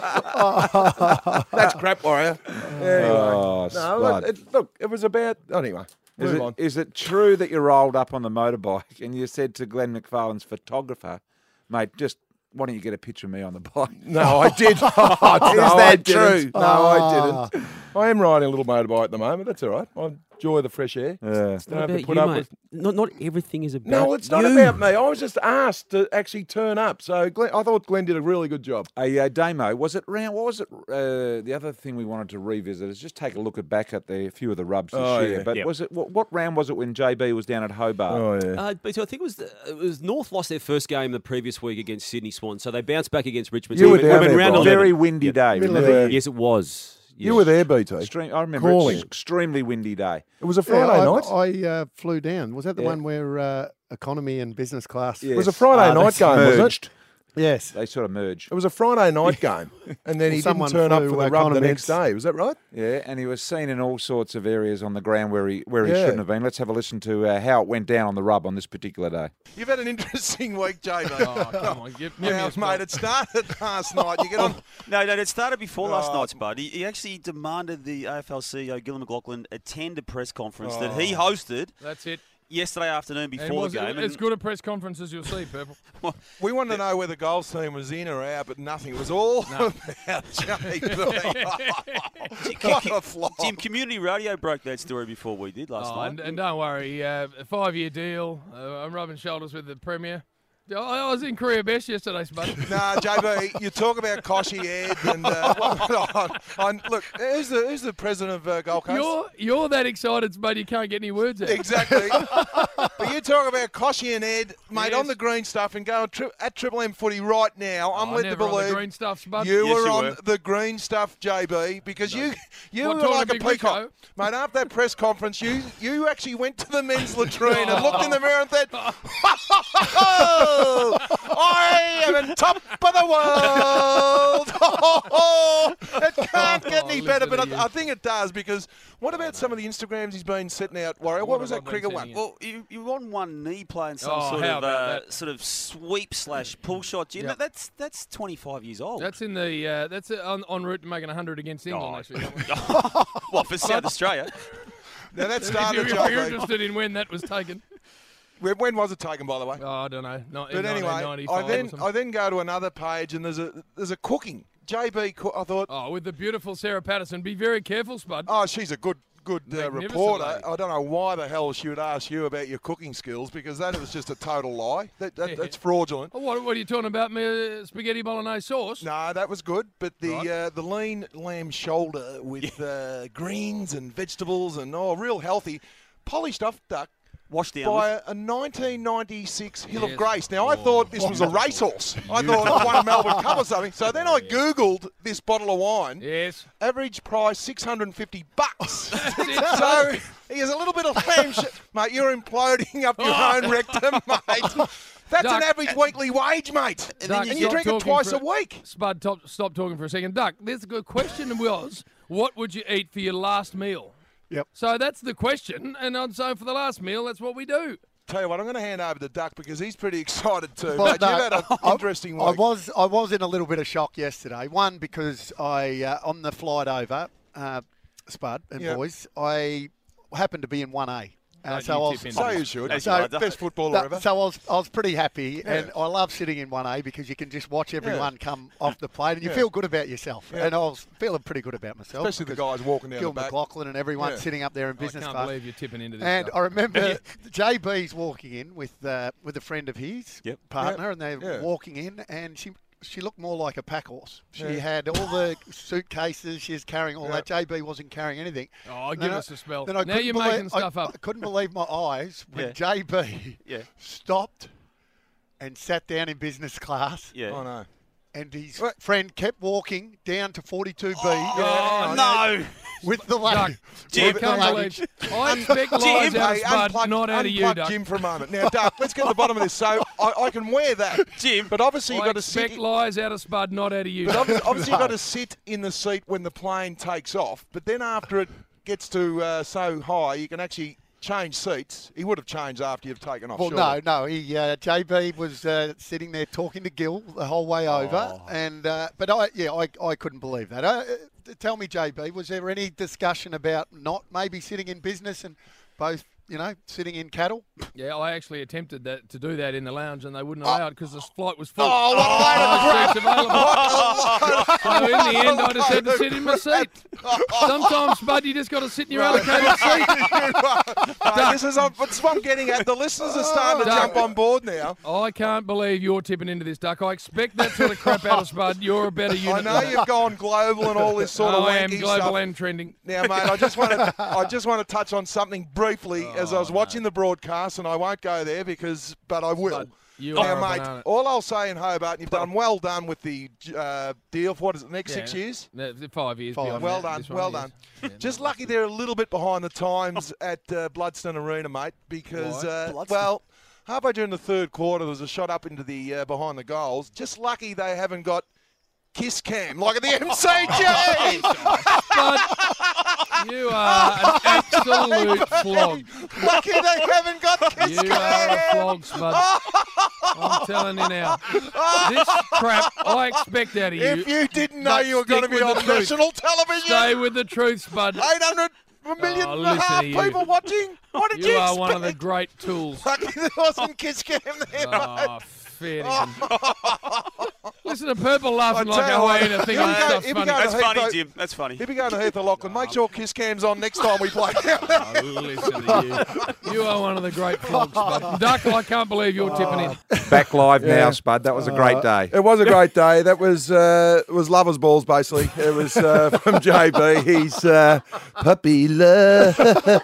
That's crap, Warrior. Anyway. Oh, no, Spud. look, it, look, it was about. Anyway, Is move it, on. is it true that you rolled up on the motorbike and you said to Glenn McFarlane's photographer, mate, just why don't you get a picture of me on the bike? No, I did. Oh, no, Is I that didn't. true? No, I didn't. I am riding a little motorbike at the moment. That's all right. I enjoy the fresh air. Yeah. Don't have to About put you, up mate. with. Not, not everything is about No, it's not you. about me. I was just asked to actually turn up. So Glenn, I thought Glenn did a really good job. A uh, Damo, was it round? What was it? Uh, the other thing we wanted to revisit is just take a look at back at the a few of the rubs this Oh, year. yeah. But Yep. was it what, what round was it when J B was down at Hobart? Oh yeah. Uh, but so I think it was the, it was North lost their first game the previous week against Sydney Swans, so they bounced back against Richmond. You So were we've down been there, round Brian. eleven. Very windy day. Middle of Remember? the year. Yes, it was. Yes. You were there, B T. Extreme, I remember Calling. it was extremely windy day. It was a Yeah, Friday I, night. I uh, flew down. Was that the Yeah. one where uh, economy and business class? Yeah. It was a Yes. Friday Ah, night that's game, wasn't merged. it? Yes. They sort of merged. It was a Friday night game, and then he Someone didn't turn up flew, for the uh, rub the condiments. next day. Was that right? Yeah, and he was seen in all sorts of areas on the ground where he where he Yeah. shouldn't have been. Let's have a listen to uh, how it went down on the rub on this particular day. You've had an interesting week, J B. Oh, come on. Give, give me Yeah, a spell. mate, it started last night. You get on. No, no, it started before last Oh. night's, bud. He, he actually demanded the A F L C E O, Gillan McLaughlin, attend a press conference that he hosted That's it. yesterday afternoon And before was the it, game. it's and- good a press conference as you'll see, Purple. We wanted to know whether goals team was in or out, but nothing. It was all about J B. What a flop. Jim, Community Radio broke that story before we did last Oh, night. and, and don't worry, uh, a five-year deal. Uh, I'm rubbing shoulders with the Premier. I I was in Korea Best yesterday, Spud. Nah, J B, you talk about Koshy Ed and uh, what, on, on, look, who's the who's the president of uh, Gold Coast? You're you're that excited, Spud, you can't get any words out. Exactly. But you talk about Koshy and Ed, mate, Yes. on the green stuff and going tri- at Triple M footy right now. I'm Oh, led to never on the believe green stuff, Spud. you Yes, were you on were. the green stuff, J B, because you you What, were talking like to a Big peacock. Rico? Mate, after that press conference, you you actually went to the men's latrine and looked in the mirror and said, oh, I am on top of the world. It can't get any Oh, better, listen but to I, you. I think it does, because what about some of the Instagrams he's been setting out, Warrior? What, What was have that I been cricket one? sending Well, you, you were on one knee playing some Oh, sort how of about uh, that? sort of sweep slash pull shot, Jim. Yep. That's that's twenty-five years old. That's in the uh, that's uh, on, en route to making one hundred against England, Oh. actually. well, for South Australia. Now that if started, you're, if you're J B. interested in when that was taken. When when was it taken, by the way? Oh, I don't know. Not in But anyway, I nineteen ninety-five or then something. I then go to another page and there's a there's a cooking. J B, co- I thought, Oh, with the beautiful Sarah Patterson. Be very careful, Spud. oh, she's a good good uh, Magnificent reporter. lady. I don't know why the hell she would ask you about your cooking skills, because that was just a total lie. That, that that's fraudulent. Oh, what, what are you talking about? Me, uh, spaghetti bolognese sauce? No, that was good, but the Right. uh, the lean lamb shoulder with uh, greens and vegetables and oh, real healthy, polished off duck. Washed down By with. a, a nineteen ninety-six Hill Yes. of Grace. Now, I thought this was a racehorse. I thought it won a Melbourne Cup or something. So then I Googled this bottle of wine. Yes. Average price six hundred fifty bucks. So he has a little bit of lamb sh- Mate, you're imploding up your own rectum, mate. That's Duck. an average weekly wage, mate. Duck, And you stop drink it talking twice for- a week. Spud, top, stop talking for a second. Duck, this good question was, what would you eat for your last meal? Yep. So that's the question, and I'm so for the last meal, that's what we do. Tell you what, I'm going to hand over to Duck because he's pretty excited too. Well, mate. You've had no, an I- interesting I week. was I was in a little bit of shock yesterday. One, because I uh, on the flight over, uh, Spud and Yep. boys, I happened to be in one A. Uh, Don't so I you was, tip in So that. you should. As So- you are, Duck. Best footballer that- ever. so I was I was pretty happy, Yeah. and I love sitting in one A because you can just watch everyone come off the plane, and you Yeah. feel good about yourself. Yeah. And I was feeling pretty good about myself, Especially the because guys walking down Gil the back. McLaughlin and everyone Yeah. sitting up there in I business can't class. believe you're tipping into this And stuff. I remember J B's walking in with uh, with a friend of his Yep. partner, Yep. and they're Yeah. walking in, and she she looked more like a pack horse. She Yeah. had all the suitcases. She was carrying all Yeah. that. J B wasn't carrying anything. Oh, Then give I- us a spell. Then I Now couldn't you're believe, making stuff I, up. I couldn't believe my eyes when Yeah. J B Yeah. stopped and sat down in business class Yeah. Oh, no. and his friend kept walking down to forty-two B. Oh, no. With the luggage. Jim, With the can't luggage. believe- I expect lies out of Spud, unplug, not out of you, unplug Duck. Jim for a moment. Now, Duck, let's get to the bottom of this. So I, I can wear that, Jim, but obviously you've I got to sit. expect lies out of Spud, not out of you. But obviously, obviously you've got to sit in the seat when the plane takes off. But then after it gets to uh, so high, you can actually change seats. He would have changed after you've taken off. Well, surely. no, no. He uh, J B was uh, sitting there talking to Gil the whole way over, and uh, but I yeah I, I couldn't believe that. Uh, tell me, J B, was there any discussion about not maybe sitting in business and both you know sitting in cattle? Yeah, I actually attempted that to do that in the lounge, and they wouldn't allow it because the flight was full. Oh, what a load of No crap! seats available. So in the end, I just had to sit in my seat. Sometimes, Spud, you just got to sit in your allocated seat. No, this is that's what I'm getting at. The listeners are starting to Duck. jump on board now. I can't believe you're tipping into this, Duck. I expect that sort of crap out of Spud. You're a better I unit. know than that. you've gone global and all this sort of I am wanky global stuff. and trending. Now, mate, I just want to I just want to touch on something briefly as I was watching the broadcast, and I won't go there because, but I will. Spud, you now, are a mate, banana. all I'll say in Hobart, you've done well done with the uh, deal for what is it, the next six Yeah. years? No, Five years. Five. beyond Well that, done, this one, well yes. done. Yeah, Just no, lucky they're a little bit behind the times at uh, Bloodstone Arena, mate, because, Why? uh, Bloodstone? well, halfway during the third quarter, there was a shot up into the uh, behind the goals. Just lucky they haven't got kiss cam like at the M C G. Spud, you are an absolute flog. Lucky they haven't got kiss You are a cam. flog, Spud. I'm telling you now. This crap I expect out of you. If you didn't know But you were going to stick be with on the truth. national television, Stay with the truth, Spud. eight hundred million Oh, and a listen half to you. people watching. What did You you, are expect? one of the great tools. Lucky there wasn't kiss cam there, Oh, mate. fair dinkum. Listen to Purple laughing I like tell a you what, hyena thinking if we this go- stuff's if we funny. go to That's funny, Heathrow- Jim. That's funny. If you go to Heath Lachlan, make sure kiss cam's on next time we play. Oh, listen to you. You are one of the great flogs, Spud. Duck, I can't believe you're tipping in. Back live Yeah. now, Spud. That was a great day. It was a great day. That was uh, it was lovers balls basically. It was uh, from J B. He's uh, puppy love,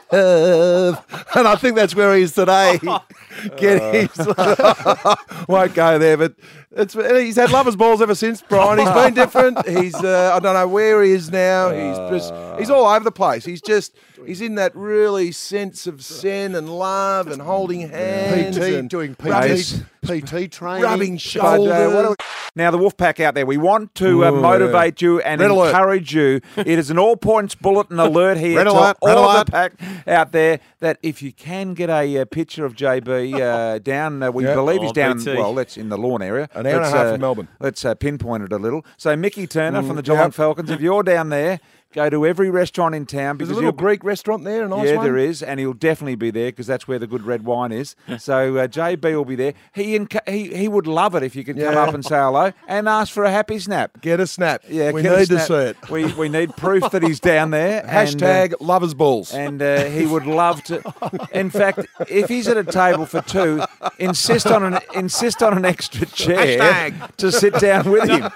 and I think that's where he is today. Get his won't go there, but it's he's had lovers balls ever since. Brian, he's been different. He's uh, I don't know where he is now. He's just he's all over the place. He's just he's in that really sense of sin and love and holding hands P T, and doing P T, rubbing- P T training. rubbing But, uh, shoulders. what do we- now, the Wolfpack out there, we want to uh, Ooh, motivate you and Red alert. encourage you. It is an all-points bulletin alert here Red to alert, all red of alert. the pack out there that if you can get a uh, picture of J B uh, down, uh, we Yeah. believe he's Oh, down, B T. well, that's in the lawn area. An hour and a Let's, half uh, from Melbourne. Let's uh, pinpoint it a little. So, Mickey Turner Mm, from the Geelong yep. Falcons, if you're down there, go to every restaurant in town There's because a little you'll- Greek restaurant there, a nice yeah, one. there is, and he'll definitely be there because that's where the good red wine is. So uh, J B will be there. He inca- he he would love it if you could come Yeah. up and say hello and ask for a happy snap. Get a snap. Yeah, we get a need to snap. see it. We we need proof that he's down there. Hashtag and, uh, lovers balls. and uh, he would love to. In fact, if he's at a table for two, insist on an insist on an extra chair Hashtag. to sit down with him.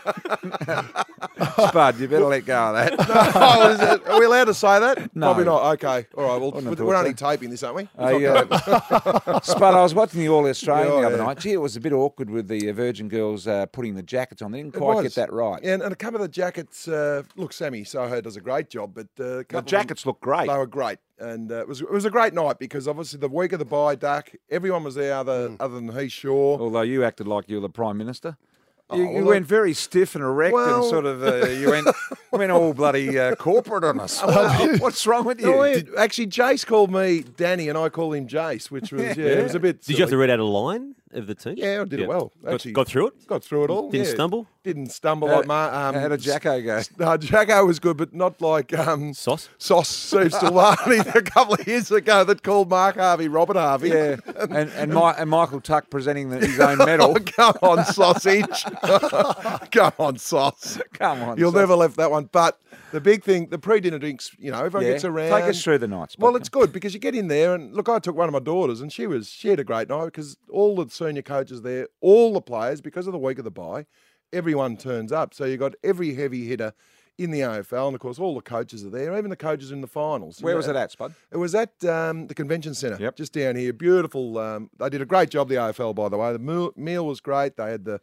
Spud, you better let go of that. Oh, is it, are we allowed to say that? No. Probably not. Okay. All right. Well, Wouldn't have we're thought only so. taping this, aren't we? I, It's not uh, Spud, I was watching the All Australian Yeah, the other yeah. night. Gee, it was a bit awkward with the uh, Virgin girls uh, putting the jackets on. They didn't It quite was. get that right. Yeah, and, and a couple of the jackets. Uh, look, Sammy Soho does a great job, but uh, a The couple of jackets look great. them, they were great, and uh, it was it was a great night because obviously the week of the bye, Duck, everyone was there other Mm. other than Heath Shaw. Although you acted like you were the Prime Minister. Oh, You, well, you look- went very stiff and erect Well- and sort of, uh, you went went all bloody uh, corporate on us. What's wrong with you? No, yeah, actually, Jace called me Danny, and I called him Jace, which was yeah, it was a bit. Did you have to silly. read out a line of the team? Yeah, I did Yeah. it well. Got- Actually, got through it? Got through it all. Didn't yeah. stumble? Didn't stumble How- like my. Um, how did Jacko go? No, Jacko was good, but not like um, Sauce? Sauce Steve Stilwani a couple of years ago that called Mark Harvey Robert Harvey. Yeah, and and, Mi- and Michael Tuck presenting the, his own medal. Oh, come on, sausage. Come on, sauce. Come on, You'll Sauce. never left that one. But the big thing, the pre-dinner drinks, you know, everyone Yeah. gets around. Take us through the nights. Well, it's good because you get in there and look, I took one of my daughters and she was she had a great night because all the senior coaches there, all the players, because of the week of the bye, everyone turns up. So you got every heavy hitter in the A F L, and of course all the coaches are there, even the coaches in the finals. Where You was know, it at, Spud? It was at um, the convention centre, Yep. just down here. Beautiful. Um, they did a great job, the A F L, by the way. The meal, meal was great. They had the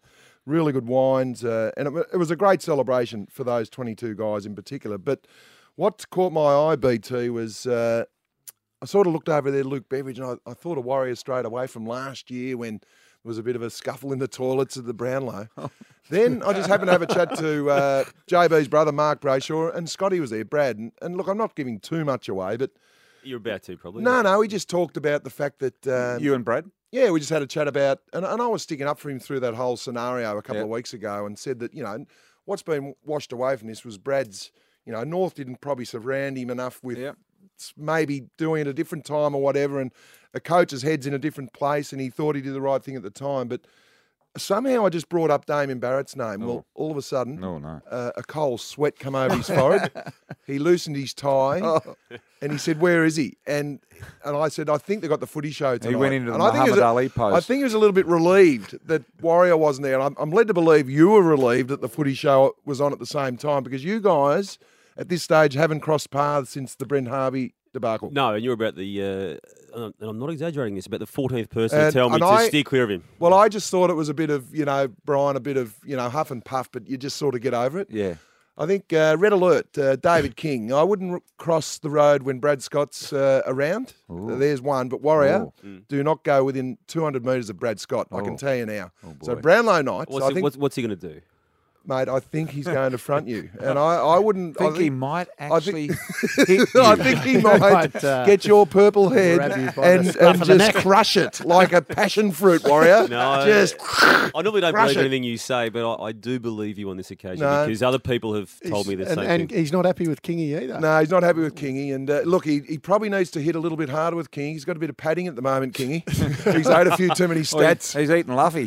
really good wines, uh, and it, it was a great celebration for those twenty-two guys in particular. But what caught my eye, B T, was uh, I sort of looked over there, Luke Beveridge, and I, I thought of Warriors straight away from last year when there was a bit of a scuffle in the toilets at the Brownlow. Then I just happened to have a chat to uh, J B's brother, Mark Brayshaw, and Scotty was there, Brad. And, and look, I'm not giving too much away, but... You're about to, probably. No, no, we just talked about the fact that... Um, you and Brad? Yeah, we just had a chat about... And, and I was sticking up for him through that whole scenario a couple Yep. of weeks ago and said that, you know, what's been washed away from this was Brad's... You know, North didn't probably surround him enough with Yep. maybe doing it a different time or whatever, and a coach's head's in a different place, and he thought he did the right thing at the time. But somehow I just brought up Damien Barrett's name. Oh. Well, all of a sudden, No, no. Uh, a cold sweat come over his forehead. He loosened his tie, Oh. and he said, "Where is he?" And and I said, "I think they got the footy show tonight." He went into the and I think he was Muhammad a- Ali pose. I think he was a little bit relieved that Warrior wasn't there, and I'm, I'm led to believe you were relieved that the footy show was on at the same time, because you guys at this stage haven't crossed paths since the Brent Harvey debacle. No, and you're about the, uh, and I'm not exaggerating this, about the fourteenth person And- to tell me and to I- steer clear of him. Well, I just thought it was a bit of, you know, Brian, a bit of, you know, huff and puff, but you just sort of get over it. Yeah. I think uh, Red Alert, uh, David King. I wouldn't r- cross the road when Brad Scott's uh, around. Ooh. There's one. But Warrior, Oh. Mm. do not go within two hundred metres of Brad Scott. I Oh. can tell you now. Oh, so boy. Brownlow nights, What's, I he, think, what's, what's he going to do? mate, I think he's going to front you. And I, I wouldn't... I think he think, might I actually think, hit you. I think he might, might, uh, get your purple head grab you by and, the scruff and of the just neck. crush it like a passion fruit, Warrior. No, just I normally don't crush believe it. anything you say, but I, I do believe you on this occasion No. because other people have told me the and, same and thing. he's not happy with Kingy either. No, he's not happy with Kingy. And uh, look, he, he probably needs to hit a little bit harder with Kingy. He's got a bit of padding at the moment, Kingy. He's ate a few too many Well, he- stats. he's eating Luffy.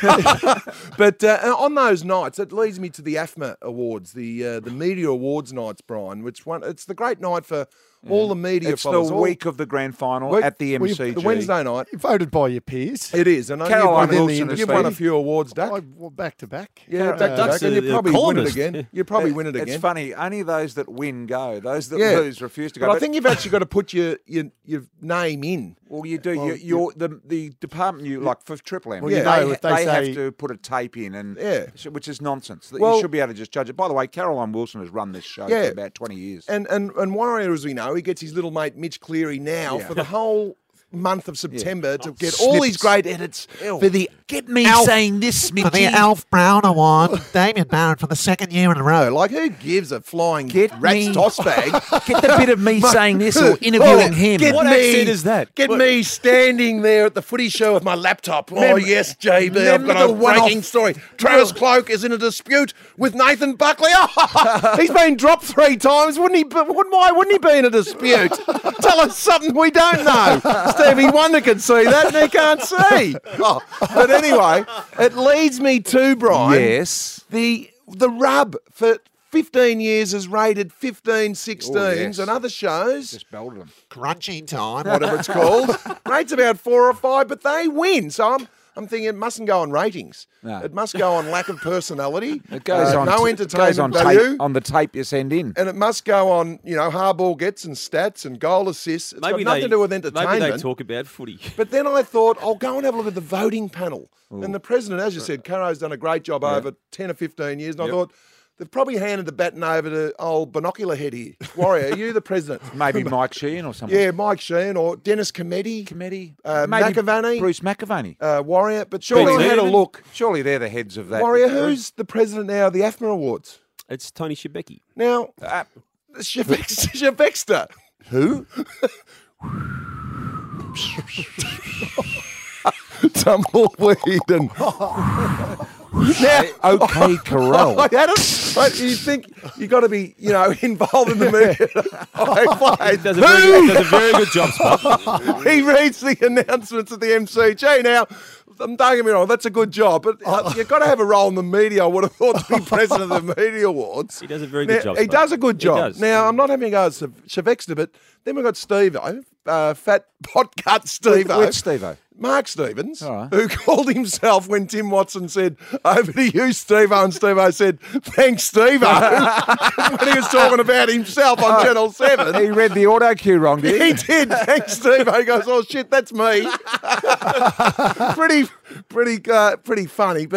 But uh, on those nights, it leads me to the A F M A Awards, the uh, the media awards nights, Brian. Which one? It's the great night for all the media. It's fellas, the all- week of the grand final Week- at the well, M C G. the Wednesday night. You voted by your peers. It is, and Caroline you've won, Wilson you've has won a been- few awards, Duck. I, well, back to back. Yeah, Uh, back to Duck's back, and a- you a probably win it columnist. again. You probably win it again. It's funny. Only those that win go. Those that Yeah. lose refuse to go. But I think you've actually got to put your your, your name in. Well, you do. Well, you, you're the the department. You like for Triple M. Well, you they, know, if they they say- have to put a tape in, and Yeah. which is nonsense. That Well- you should be able to just judge it. By the way, Caroline Wilson has run this show Yeah. for about twenty years. And and and Warrior, as we know, he gets his little mate Mitch Cleary now Yeah. for the whole month of September to get Snippets. all these great edits Ew. for the Get me Alf- saying this, for the Mitchie. Alf Brown Award, Damien Barrett for the second year in a row. Like, who gives a flying Get rat's me- toss bag? Get the bit of me Mate, saying this or interviewing oh, him. Get What me, accent is that? Get What- me standing there at the footy show with my laptop. Oh, Remember- yes, J B, I've remember got a the one-off- breaking story. Travis Cloak is in a dispute with Nathan Buckley. Oh, he's been dropped three times. Wouldn't he? But wouldn't- why wouldn't he be in a dispute? Tell us something we don't know. Stevie Wonder can see that, and he can't see. Oh, but anyway, it leads me to, Brian. Yes. The the rub for fifteen years has rated fifteen sixteens Oh, yes. and other shows, Just belted them. Crunching time. whatever it's called, rates about four or five, but they win. So I'm I'm thinking it mustn't go on ratings. No. It must go on lack of personality. It goes uh, on. no t- entertainment goes on value. tape on the tape you send in. And it must go on, you know, hardball gets and stats and goal assists. It's Maybe got nothing they, to do with maybe entertainment. they talk about footy. But then I thought, I'll go and have a look at the voting panel. And the president, as you said, Caro's done a great job over ten or fifteen years. And I Yep. thought, they've probably handed the baton over to old binocular head here. Warrior, are you the president? Maybe Mike Sheehan or something. Yeah, Mike Sheehan or Dennis Committee. Committee. Uh, Maybe McAvaney. Bruce McAvaney. Uh, Warrior. But Surely surely I had a they're- look. Surely they're the heads of that. Warrior, who's the president now of the A F M A Awards? It's Tony Shebeki. Now, Uh, Shavex- Shavexter. Who? Tumbleweed and now, OK Corral. I had it. But you think you got to be, you know, involved in the media. I Does a very, does a very good job, Spot. he reads the announcements at the M C G. Now, don't get me wrong, that's a good job, but uh, you've got to have a role in the media. I would have thought to be president of the media awards. He does a very good Now, job. He Spot. does a good He job. does. Now, I'm not having a go at Shavexter, but then we've got Steve, uh, fat pot cut Steve. Which Steve-O? Mark Stevens, All right. who called himself when Tim Watson said, over to you, Steve-O, and Steve-O said, thanks, Steve-O, when he was talking about himself on Channel seven. He read the auto cue wrong, did he? He did. Thanks, Steve. He goes, oh shit, that's me. pretty, pretty, uh, pretty funny. But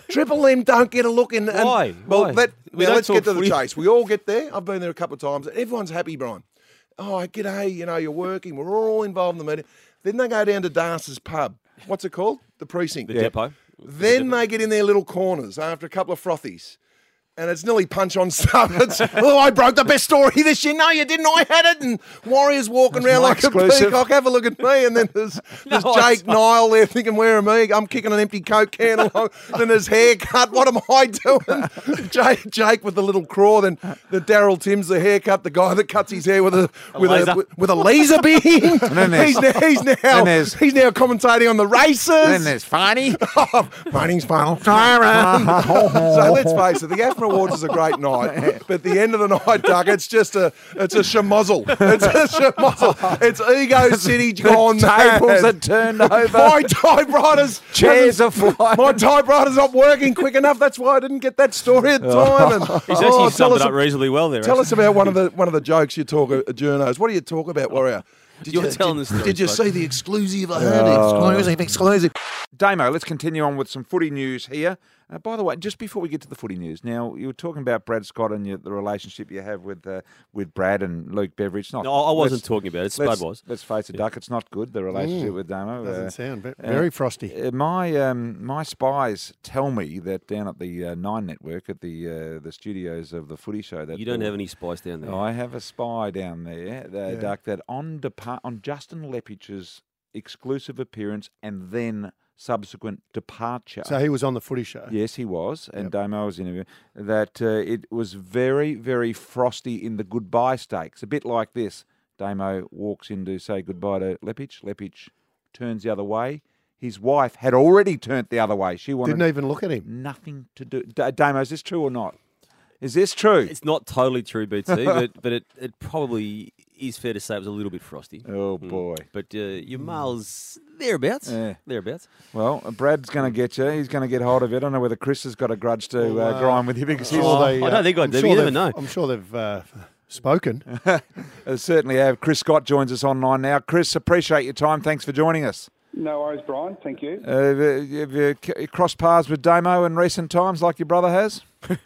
Triple M don't get a look in. And, Why? Well, Why? Let, We now don't let's get talk to the footy. chase. We all get there. I've been there a couple of times. Everyone's happy, Brian. Oh, g'day, you know, you're working. We're all involved in the meeting. Then they go down to Darcy's pub. What's it called? The precinct. The depot. Then they get in their little corners after a couple of frothies. And it's nearly punch on stuff. It's, oh, I broke the best story this year. No, you didn't. I had it. And Warriors walking That's around my like exclusive. a peacock. Have a look at me. And then there's, there's No, Jake it's not. Nile there thinking, where am I? I'm kicking an empty Coke can along. Then there's haircut. What am I doing? Jake, Jake with the little craw. Then the Daryl Tim's the haircut, the guy that cuts his hair with a, A with laser. a with a laser beam. then there's- he's now, he's, then now, there's- he's now commentating on the races. Then there's Farney. Oh, Farney's final tyrant. So let's face it, the A F M Awards is a great night, but at the end of the night, Doug, it's just a it's a schmozzle. It's a schmozzle. It's Ego City gone mad. tables are turned over. My typewriters, Chairs are flying. My typewriter's not working quick enough. That's why I didn't get that story at time. And, He's actually oh, summed tell it us up reasonably well there. Tell us about one of the one of the jokes you talk at journos. What do you talk about, Warrior? Did You're you, telling did, the story, Did you bud. see the exclusive? I heard Oh. Exclusive, exclusive. Damo, let's continue on with some footy news here. Uh, by the way, just before we get to the footy news, now you were talking about Brad Scott and your, the relationship you have with uh, with Brad and Luke Beveridge. Not, No, I wasn't let's- talking about it. Spud let's- was. Let's face it, Duck. It's not good. The relationship Mm. with Damo Doesn't uh, sound ve- uh, very frosty. uh, my um, my spies tell me that down at the uh, Nine Network at the uh, the studios of the Footy Show that You don't uh, have any spice down there. I have a spy down there, uh, Yeah. Duck, that on depart on Justin Lepich's exclusive appearance and then subsequent departure. So he was on the footy show. Yes, he was, and Yep. Damo was interviewing that uh, it was very, very frosty in the goodbye stakes. A bit like this: Damo walks in to say goodbye to Lepich. Lepich turns the other way. His wife had already turned the other way. She wanted Didn't even look at him. nothing to do. D- Damo, is this true or not? Is this true? It's not totally true, B T, but but it, it probably is fair to say it was a little bit frosty. Oh Mm. boy! But uh, your mail's thereabouts. Yeah. Thereabouts. Well, Brad's going to get you. He's going to get hold of it. I don't know whether Chris has got a grudge to Well, uh, uh, grind with you because I'm he's. sure they, I don't think I I'm do, sure you never they've- know. I'm sure they've uh, spoken. They certainly have. Chris Scott joins us online now. Chris, appreciate your time. Thanks for joining us. No worries, Brian. Thank you. Uh, have you- have you c- crossed paths with Damo in recent times like your brother has?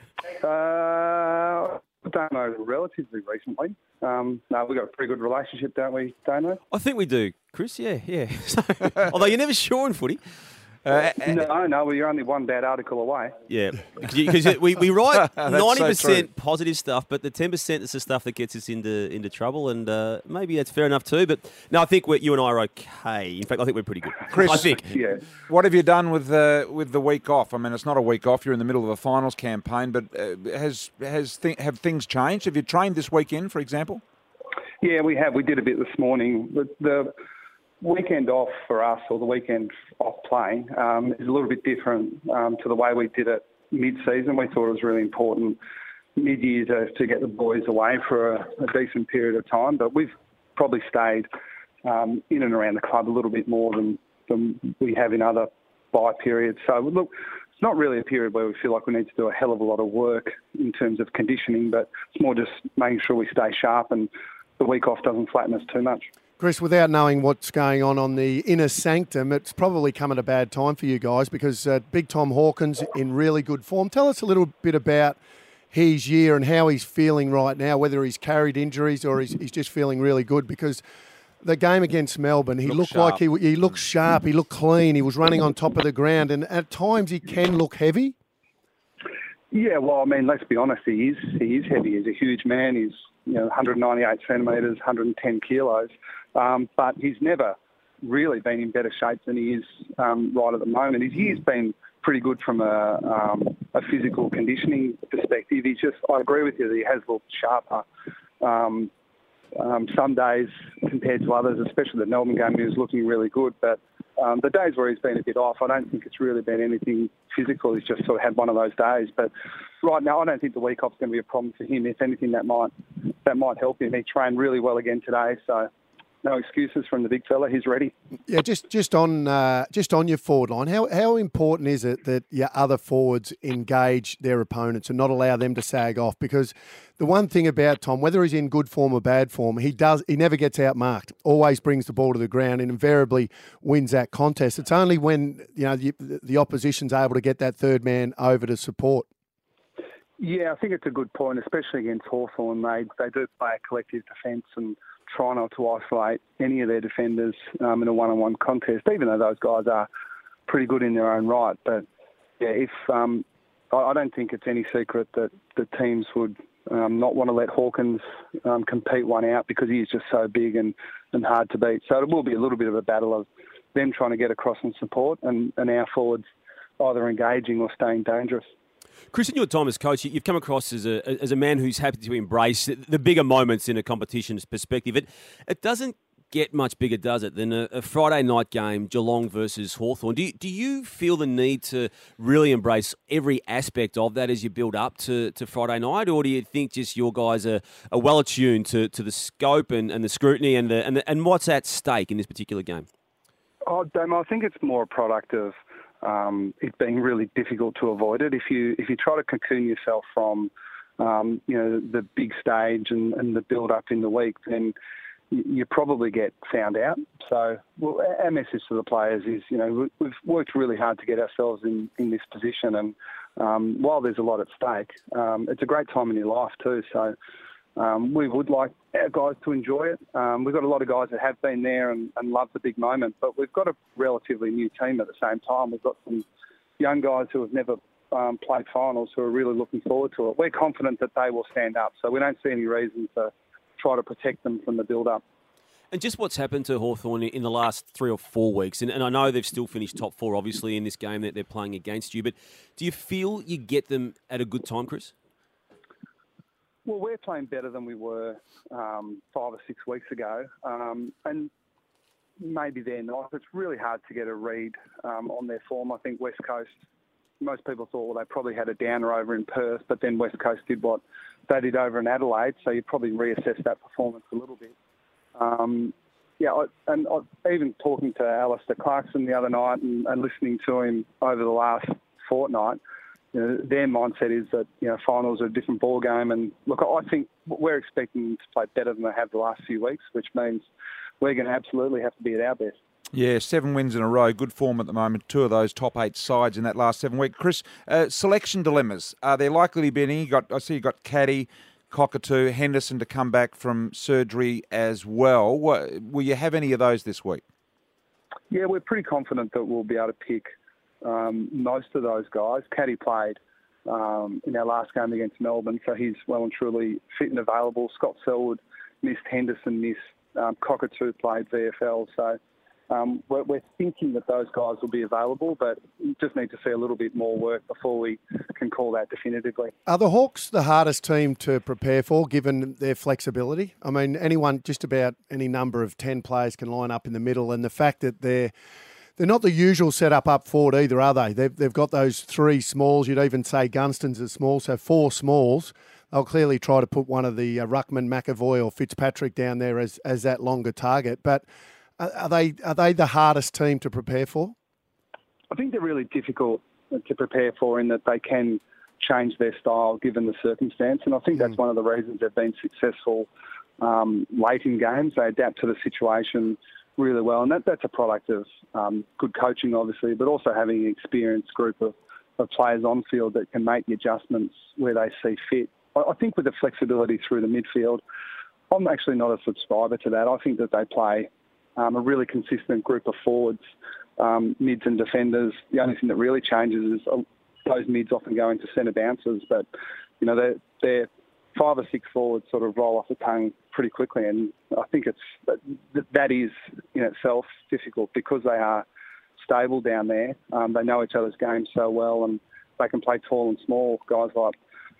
Uh, Damo relatively recently. Um, no, we've got a pretty good relationship, don't we, Damo? I think we do, Chris. Yeah, yeah. So, although you're never sure in footy. Uh, No, no, well, you're only one bad article away. Yeah, because we, we write That's so ninety percent true. positive stuff, but the ten percent is the stuff that gets us into into trouble, and uh, maybe that's fair enough too. But no, I think we're, you and I are okay. In fact, I think we're pretty good. Chris, I think. Yeah. What have you done with uh, with the week off? I mean, it's not a week off. You're in the middle of a finals campaign, but uh, has has th- have things changed? Have you trained this weekend, for example? Yeah, we have. We did a bit this morning. The, the weekend off for us, or the weekend off playing, um, is a little bit different um, to the way we did it mid-season. We thought it was really important mid-year to, to get the boys away for a, a decent period of time, but we've probably stayed um, in and around the club a little bit more than, than we have in other bye periods. So, look, it's not really a period where we feel like we need to do a hell of a lot of work in terms of conditioning, but it's more just making sure we stay sharp and the week off doesn't flatten us too much. Chris, without knowing what's going on on the inner sanctum, it's probably come at a bad time for you guys because uh, Big Tom Hawkins in really good form. Tell us a little bit about his year and how he's feeling right now, whether he's carried injuries or he's, he's just feeling really good because the game against Melbourne, he Looked looked like sharp. he, he looked sharp, he looked clean, he was running on top of the ground, and at times he can look heavy. Yeah, well, I mean, let's be honest, he is he is heavy. He's a huge man. He's you know one ninety-eight centimetres, one hundred ten kilos, um, but he's never really been in better shape than he is um, right at the moment. His year's been pretty good from a, um, a physical conditioning perspective. He's just, I agree with you that he has looked sharper. Um, um, some days compared to others, especially the Melbourne game, he was looking really good, but Um, the days where he's been a bit off, I don't think it's really been anything physical. He's just sort of had one of those days. But right now, I don't think the week off's going to be a problem for him. If anything, that might that might help him. He trained really well again today, so no excuses from the big fella. He's ready. Yeah, just just on uh, just on your forward line, how how important is it that your other forwards engage their opponents and not allow them to sag off? Because the one thing about Tom, whether he's in good form or bad form, he does he never gets outmarked. Always brings the ball to the ground and invariably wins that contest. It's only when you know the, the opposition's able to get that third man over to support. Yeah, I think it's a good point, especially against Hawthorn. They they do play a collective defence and try not to isolate any of their defenders um, in a one-on-one contest, even though those guys are pretty good in their own right. But yeah, if um, I, I don't think it's any secret that the teams would um, not want to let Hawkins um, compete one out because he is just so big and, and hard to beat. So it will be a little bit of a battle of them trying to get across and support, and, and our forwards either engaging or staying dangerous. Chris, in your time as coach, you've come across as a as a man who's happy to embrace the bigger moments in a competition's perspective. It it doesn't get much bigger, does it, than a, a Friday night game, Geelong versus Hawthorn. Do you, do you feel the need to really embrace every aspect of that as you build up to, to Friday night, or do you think just your guys are, are well attuned to, to the scope and, and the scrutiny and the, and the, and what's at stake in this particular game? Oh, Damo, I think it's more a product of Um, it being really difficult to avoid it. If you if you try to cocoon yourself from um, you know the big stage and, and the build up in the week, then you, you probably get found out. So well, our message to the players is, you know, we've worked really hard to get ourselves in, in this position, and um, while there's a lot at stake, um, it's a great time in your life too. So um, we would like our guys to enjoy it. Um, we've got a lot of guys that have been there and, and love the big moment, but we've got a relatively new team at the same time. We've got some young guys who have never um, played finals who are really looking forward to it. We're confident that they will stand up, so we don't see any reason to try to protect them from the build-up. And just what's happened to Hawthorn in the last three or four weeks, and, and I know they've still finished top four, obviously, in this game that they're playing against you, but do you feel you get them at a good time, Chris? Well, we're playing better than we were um, five or six weeks ago, um, and maybe they're not. It's really hard to get a read um, on their form. I think West Coast, most people thought, well, they probably had a downer over in Perth, but then West Coast did what they did over in Adelaide, so you probably reassess that performance a little bit. Um, yeah, I, and I, even talking to Alistair Clarkson the other night and, and listening to him over the last fortnight, you know, their mindset is that, you know, finals are a different ball game. And look, I think we're expecting them to play better than they have the last few weeks, which means we're going to absolutely have to be at our best. Yeah, seven wins in a row, good form at the moment. Two of those top eight sides in that last seven weeks. Chris, uh, selection dilemmas. Are there likely to be any? You got, I see you got Caddy, Cockatoo, Henderson to come back from surgery as well. Will you have any of those this week? Yeah, we're pretty confident that we'll be able to pick um, most of those guys. Caddy played um, in our last game against Melbourne, so he's well and truly fit and available. Scott Selwood missed, Henderson missed, um, Cockatoo played V F L, so um, we're, we're thinking that those guys will be available, but we just need to see a little bit more work before we can call that definitively. Are the Hawks the hardest team to prepare for, given their flexibility? I mean, anyone, just about any number of ten players can line up in the middle, and the fact that they're they're not the usual setup up forward either, are they? They've, they've got those three smalls. You'd even say Gunston's a small, so four smalls. They'll clearly try to put one of the uh, Ruckman, McAvoy or Fitzpatrick down there as, as that longer target. But are they are they the hardest team to prepare for? I think they're really difficult to prepare for in that they can change their style given the circumstance. And I think that's one of the reasons they've been successful um, late in games. They adapt to the situation really well. And that, that's a product of um, good coaching, obviously, but also having an experienced group of, of players on field that can make the adjustments where they see fit. I, I think with the flexibility through the midfield, I'm actually not a subscriber to that. I think that they play um, a really consistent group of forwards, um, mids and defenders. The only thing that really changes is uh, those mids often go into centre bouncers, but, you know, they're, they're five or six forwards sort of roll off the tongue pretty quickly, and I think it's that, that is in itself difficult because they are stable down there. Um, they know each other's games so well, and they can play tall and small. Guys like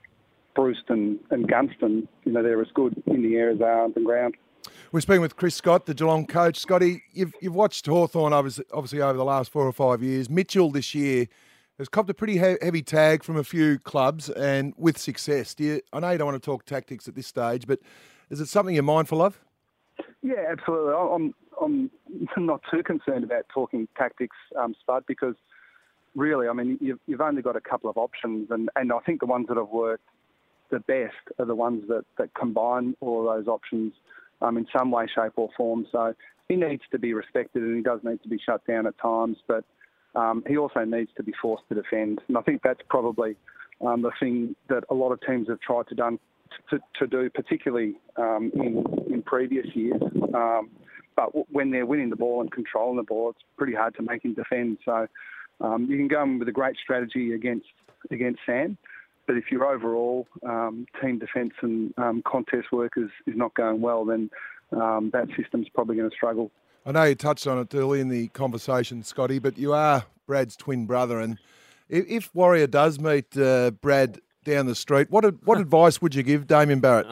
Bruce and, and Gunston, you know, they're as good in the air as they are on the ground. We're speaking with Chris Scott, the Geelong coach. Scotty, you've you've watched Hawthorn obviously over the last four or five years. Mitchell this year has copped a pretty he- heavy tag from a few clubs and with success. Do you, I know you don't want to talk tactics at this stage, but is it something you're mindful of? Yeah, absolutely. I'm I'm not too concerned about talking tactics, um, Spud, because really, I mean, you've, you've only got a couple of options, and, and I think the ones that have worked the best are the ones that, that combine all of those options um, in some way, shape or form. So he needs to be respected, and he does need to be shut down at times, but um, he also needs to be forced to defend. And I think that's probably um, the thing that a lot of teams have tried to done to, to do, particularly um, in, in previous years. Um, but w- when they're winning the ball and controlling the ball, it's pretty hard to make him defend. So um, you can go in with a great strategy against against Sam, but if your overall um, team defence and um, contest work is, is not going well, then um, that system's probably going to struggle. I know you touched on it early in the conversation, Scotty, but you are Brad's twin brother, and if, if Warrior does meet uh, Brad down the street, what what advice would you give Damien Barrett?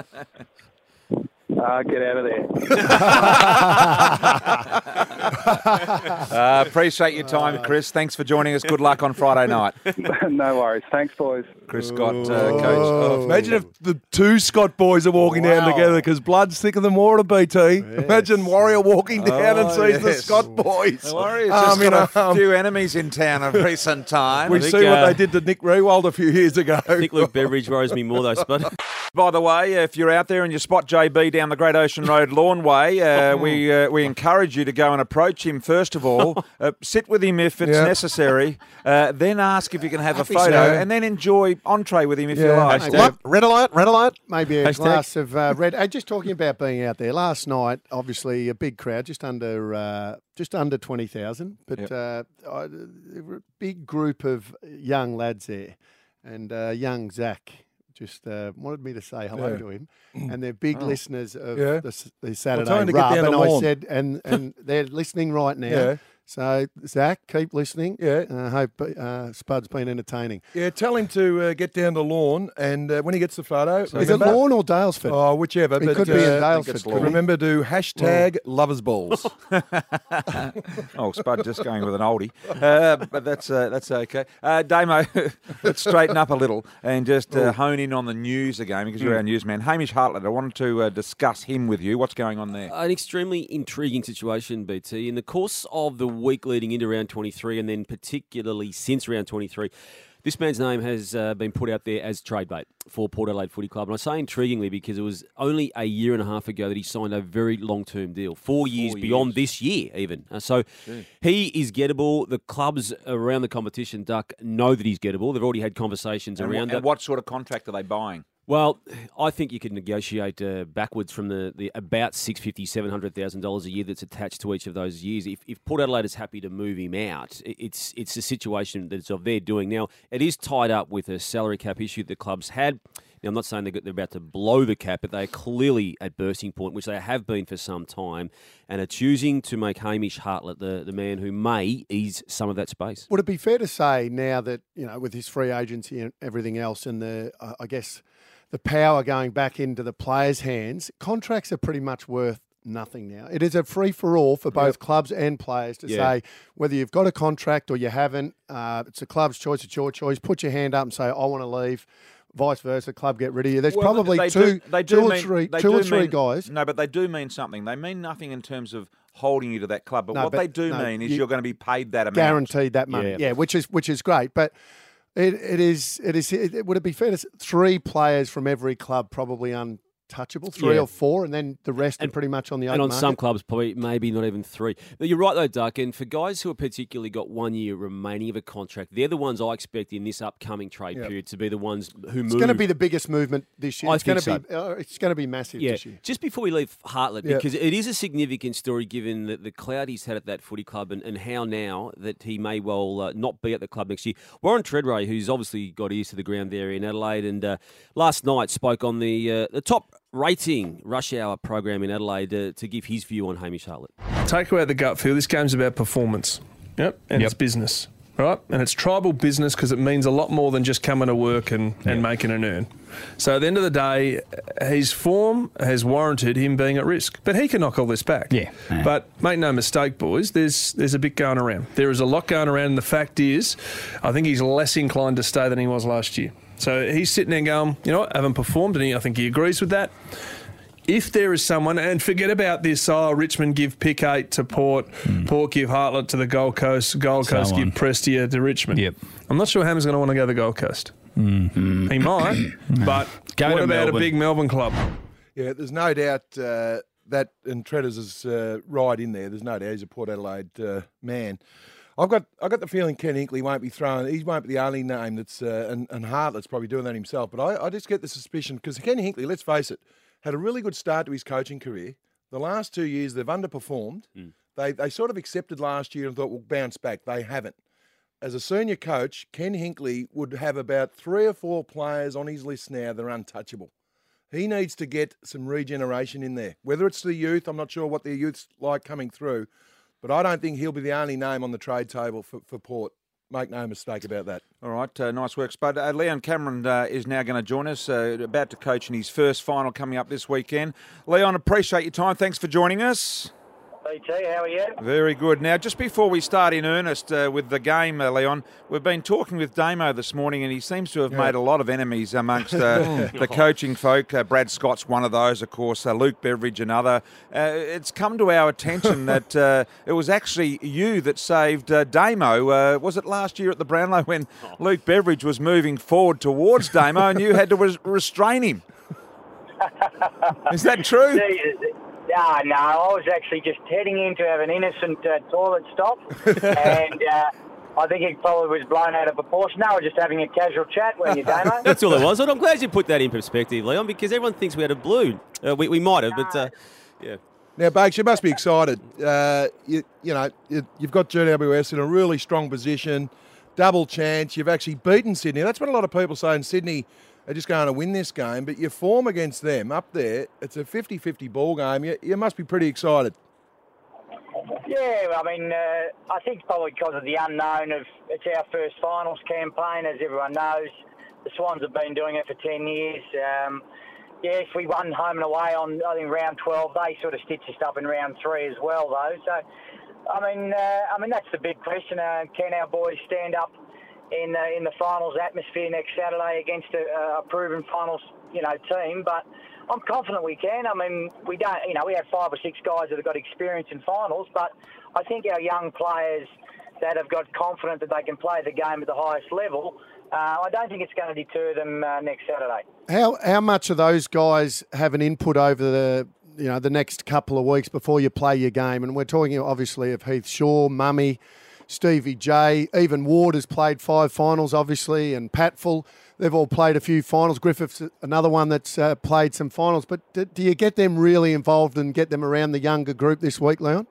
Uh, get out of there. uh, appreciate your time, Chris. Thanks for joining us. Good luck on Friday night. No worries. Thanks, boys. Chris Scott, uh, coach. Oh, imagine if the two Scott boys are walking Wow. down together, because blood's thicker than water, B T. Yes. Imagine Warrior walking down Oh, and sees yes. the Scott boys. The Warriors Arm just in got a arm. few enemies in town of recent time. We think, see what uh, they did to Nick Rewald a few years ago. I think Luke Beveridge worries me more though, Spud. By the way, if you're out there and you spot J B down the Great Ocean Road Lawnway, uh, we uh, we encourage you to go and approach him first of all. Uh, sit with him if it's Yeah. necessary. Uh, then ask if you can have Happy a photo, so. and then enjoy entree with him if you Yeah. like. Maybe, What? Red alert, red alert. maybe a Hashtag. glass of uh, red. Hey, just talking about being out there last night. Obviously, a big crowd, just under uh, just under twenty thousand, but Yep. uh, I- there were a big group of young lads there, and uh, young Zach just uh, wanted me to say hello Yeah. to him, and they're big Oh. listeners of Yeah. the, s- the Saturday telling them to get Rub, down and the I lawn. said, and and they're listening right now. Yeah. So Zach, keep listening. Yeah. I hope uh, Spud's been entertaining. Yeah, tell him to uh, get down the lawn, and uh, when he gets the photo, Is it remember- Lawn or Dalesford? Oh, whichever. It but, could be in uh, Dalesford, it's could Lawn. it? remember to hashtag lovers balls. Oh, Spud just going with an oldie, uh, but that's uh, that's okay. Uh, Damo, let's straighten up a little and just uh, hone in on the news again, because you're our newsman. Hamish Hartlett, I wanted to uh, discuss him with you. What's going on there? An extremely intriguing situation, B T. In the course of the week leading into round twenty-three, and then particularly since round twenty-three, this man's name has uh, been put out there as trade bait for Port Adelaide Footy Club. And I say intriguingly because it was only a year and a half ago that he signed a very long-term deal, four years Four beyond years. this year even. Uh, so he is gettable. The clubs around the competition, Duck, know that he's gettable. They've already had conversations And, wh- around and it. what sort of contract are they buying? Well, I think you could negotiate uh, backwards from the, the about six hundred fifty thousand dollars, seven hundred thousand dollars a year that's attached to each of those years. If, if Port Adelaide is happy to move him out, it- it's it's a situation that's of their doing. Now, it is tied up with a salary cap issue the clubs had. Now, I'm not saying they're they're about to blow the cap, but they're clearly at bursting point, which they have been for some time, and are choosing to make Hamish Hartlett the, the man who may ease some of that space. Would it be fair to say now that, you know, with his free agency and everything else, and the, uh, I guess, the power going back into the players' hands, contracts are pretty much worth nothing now. It is a free-for-all for both Yep. clubs and players to Yeah. say whether you've got a contract or you haven't, uh, it's the club's choice, it's your choice. Put your hand up and say, I want to leave. Vice versa, club get rid of you. There's Well, probably they two, do, they do two or mean- three, they two do or three mean- guys. No, but they do mean something. They mean nothing in terms of holding you to that club. But No, what but they do no, mean is you- you're going to be paid that amount. Guaranteed that money, Yeah. yeah, which is which is great. But it, it is it is it, would it be fair to say three players from every club probably untouchable, three Yeah. or four, and then the rest And- are pretty much on the And open on market? some clubs, probably maybe not even three. But you're right, though, Duck. And for guys who have particularly got one year remaining of a contract, they're the ones I expect in this upcoming trade Yep. period to be the ones who move. It's going to be the biggest movement this year. I It's going think to be uh, it's going to be massive Yeah, this year. just before we leave Hartlett, Yeah. because it is a significant story given that the cloud he's had at that footy club and, and how now that he may well uh, not be at the club next year. Warren Treadray, who's obviously got ears to the ground there in Adelaide, and uh, last night spoke on the uh, the top rating rush hour program in Adelaide uh, to give his view on Hamish Hartlett. Take away the gut feel. This game's about performance. Yep. And Yep. it's business, right? And it's tribal business because it means a lot more than just coming to work and, and making an earn. So at the end of the day, his form has warranted him being at risk. But he can knock all this back. Yeah. Yeah. But make no mistake, boys, there's there's a bit going around. There is a lot going around, and the fact is, I think he's less inclined to stay than he was last year. So he's sitting there going, you know what, I haven't performed, and he, I think he agrees with that. if there is someone, and forget about this, oh, Richmond give pick eight to Port, mm. Port give Hartlett to the Gold Coast, Gold Coast Someone. give Prestia to Richmond. Yep. I'm not sure Hammer's going to want to go to the Gold Coast. Mm. He might, but Go what to about Melbourne. a big Melbourne club? Yeah, there's no doubt uh, that, and Treaders is uh, right in there. There's no doubt he's a Port Adelaide uh, man. I've got I got the feeling Ken Hinkley won't be thrown. He won't be the only name that's uh, and, and Hartlett's probably doing that himself. But I, I just get the suspicion because Ken Hinkley, let's face it, had a really good start to his coaching career. The last two years they've underperformed. Mm. They they sort of accepted last year and thought we'll bounce back. They haven't. As a senior coach, Ken Hinkley would have about three or four players on his list now that are untouchable. He needs to get some regeneration in there. Whether it's the youth, I'm not sure what their youth's like coming through. But I don't think he'll be the only name on the trade table for, for Port. Make no mistake about that. All right, uh, nice work, Spud. Uh, Leon Cameron uh, is now going to join us, uh, about to coach in his first final coming up this weekend. Leon, appreciate your time. Thanks for joining us. B T, how are you? Very good. Now, just before we start in earnest uh, with the game, uh, Leon, we've been talking with Damo this morning, and he seems to have yeah. made a lot of enemies amongst uh, the coaching folk. Uh, Brad Scott's one of those, of course. Uh, Luke Beveridge, another. Uh, it's come to our attention that uh, it was actually you that saved uh, Damo. Uh, was it last year at the Brownlow when Luke Beveridge was moving forward towards Damo, and you had to res- restrain him? Is that true? Ah, no, I was actually just heading in to have an innocent uh, toilet stop, and uh, I think it probably was blown out of proportion. No, we're just having a casual chat, weren't you, Damo? That's all it was. And I'm glad you put that in perspective, Leon, because everyone thinks we had a blue. Uh, we, we might have, but uh, yeah. Now, Bakes, you must be excited. Uh, you, you know, you, you've got G W S in a really strong position, double chance. You've actually beaten Sydney. That's what a lot of people say in Sydney. They're just going to win this game, but your form against them up there, it's a fifty-fifty ball game. You, you must be pretty excited. Yeah, I mean, uh, I think probably because of the unknown of it's our first finals campaign, as everyone knows. The Swans have been doing it for ten years. Um, yes, we won home and away on, I think, round twelve. They sort of stitched us up in round three as well, though. So, I mean, uh, I mean that's the big question. Uh, can our boys stand up in the, in the finals atmosphere next Saturday against a, a proven finals, you know, team? But I'm confident we can. I mean, we don't, you know, we have five or six guys that have got experience in finals, but I think our young players that have got confidence that they can play the game at the highest level, uh, I don't think it's going to deter them uh, next Saturday. How how much of those guys have an input over the you know the next couple of weeks before you play your game? And we're talking obviously of Heath Shaw, Mummy, Stevie J, even Ward has played five finals, obviously, and Patfull. They've all played a few finals. Griffith's another one that's uh, played some finals. But do, do you get them really involved and get them around the younger group this week, Leon?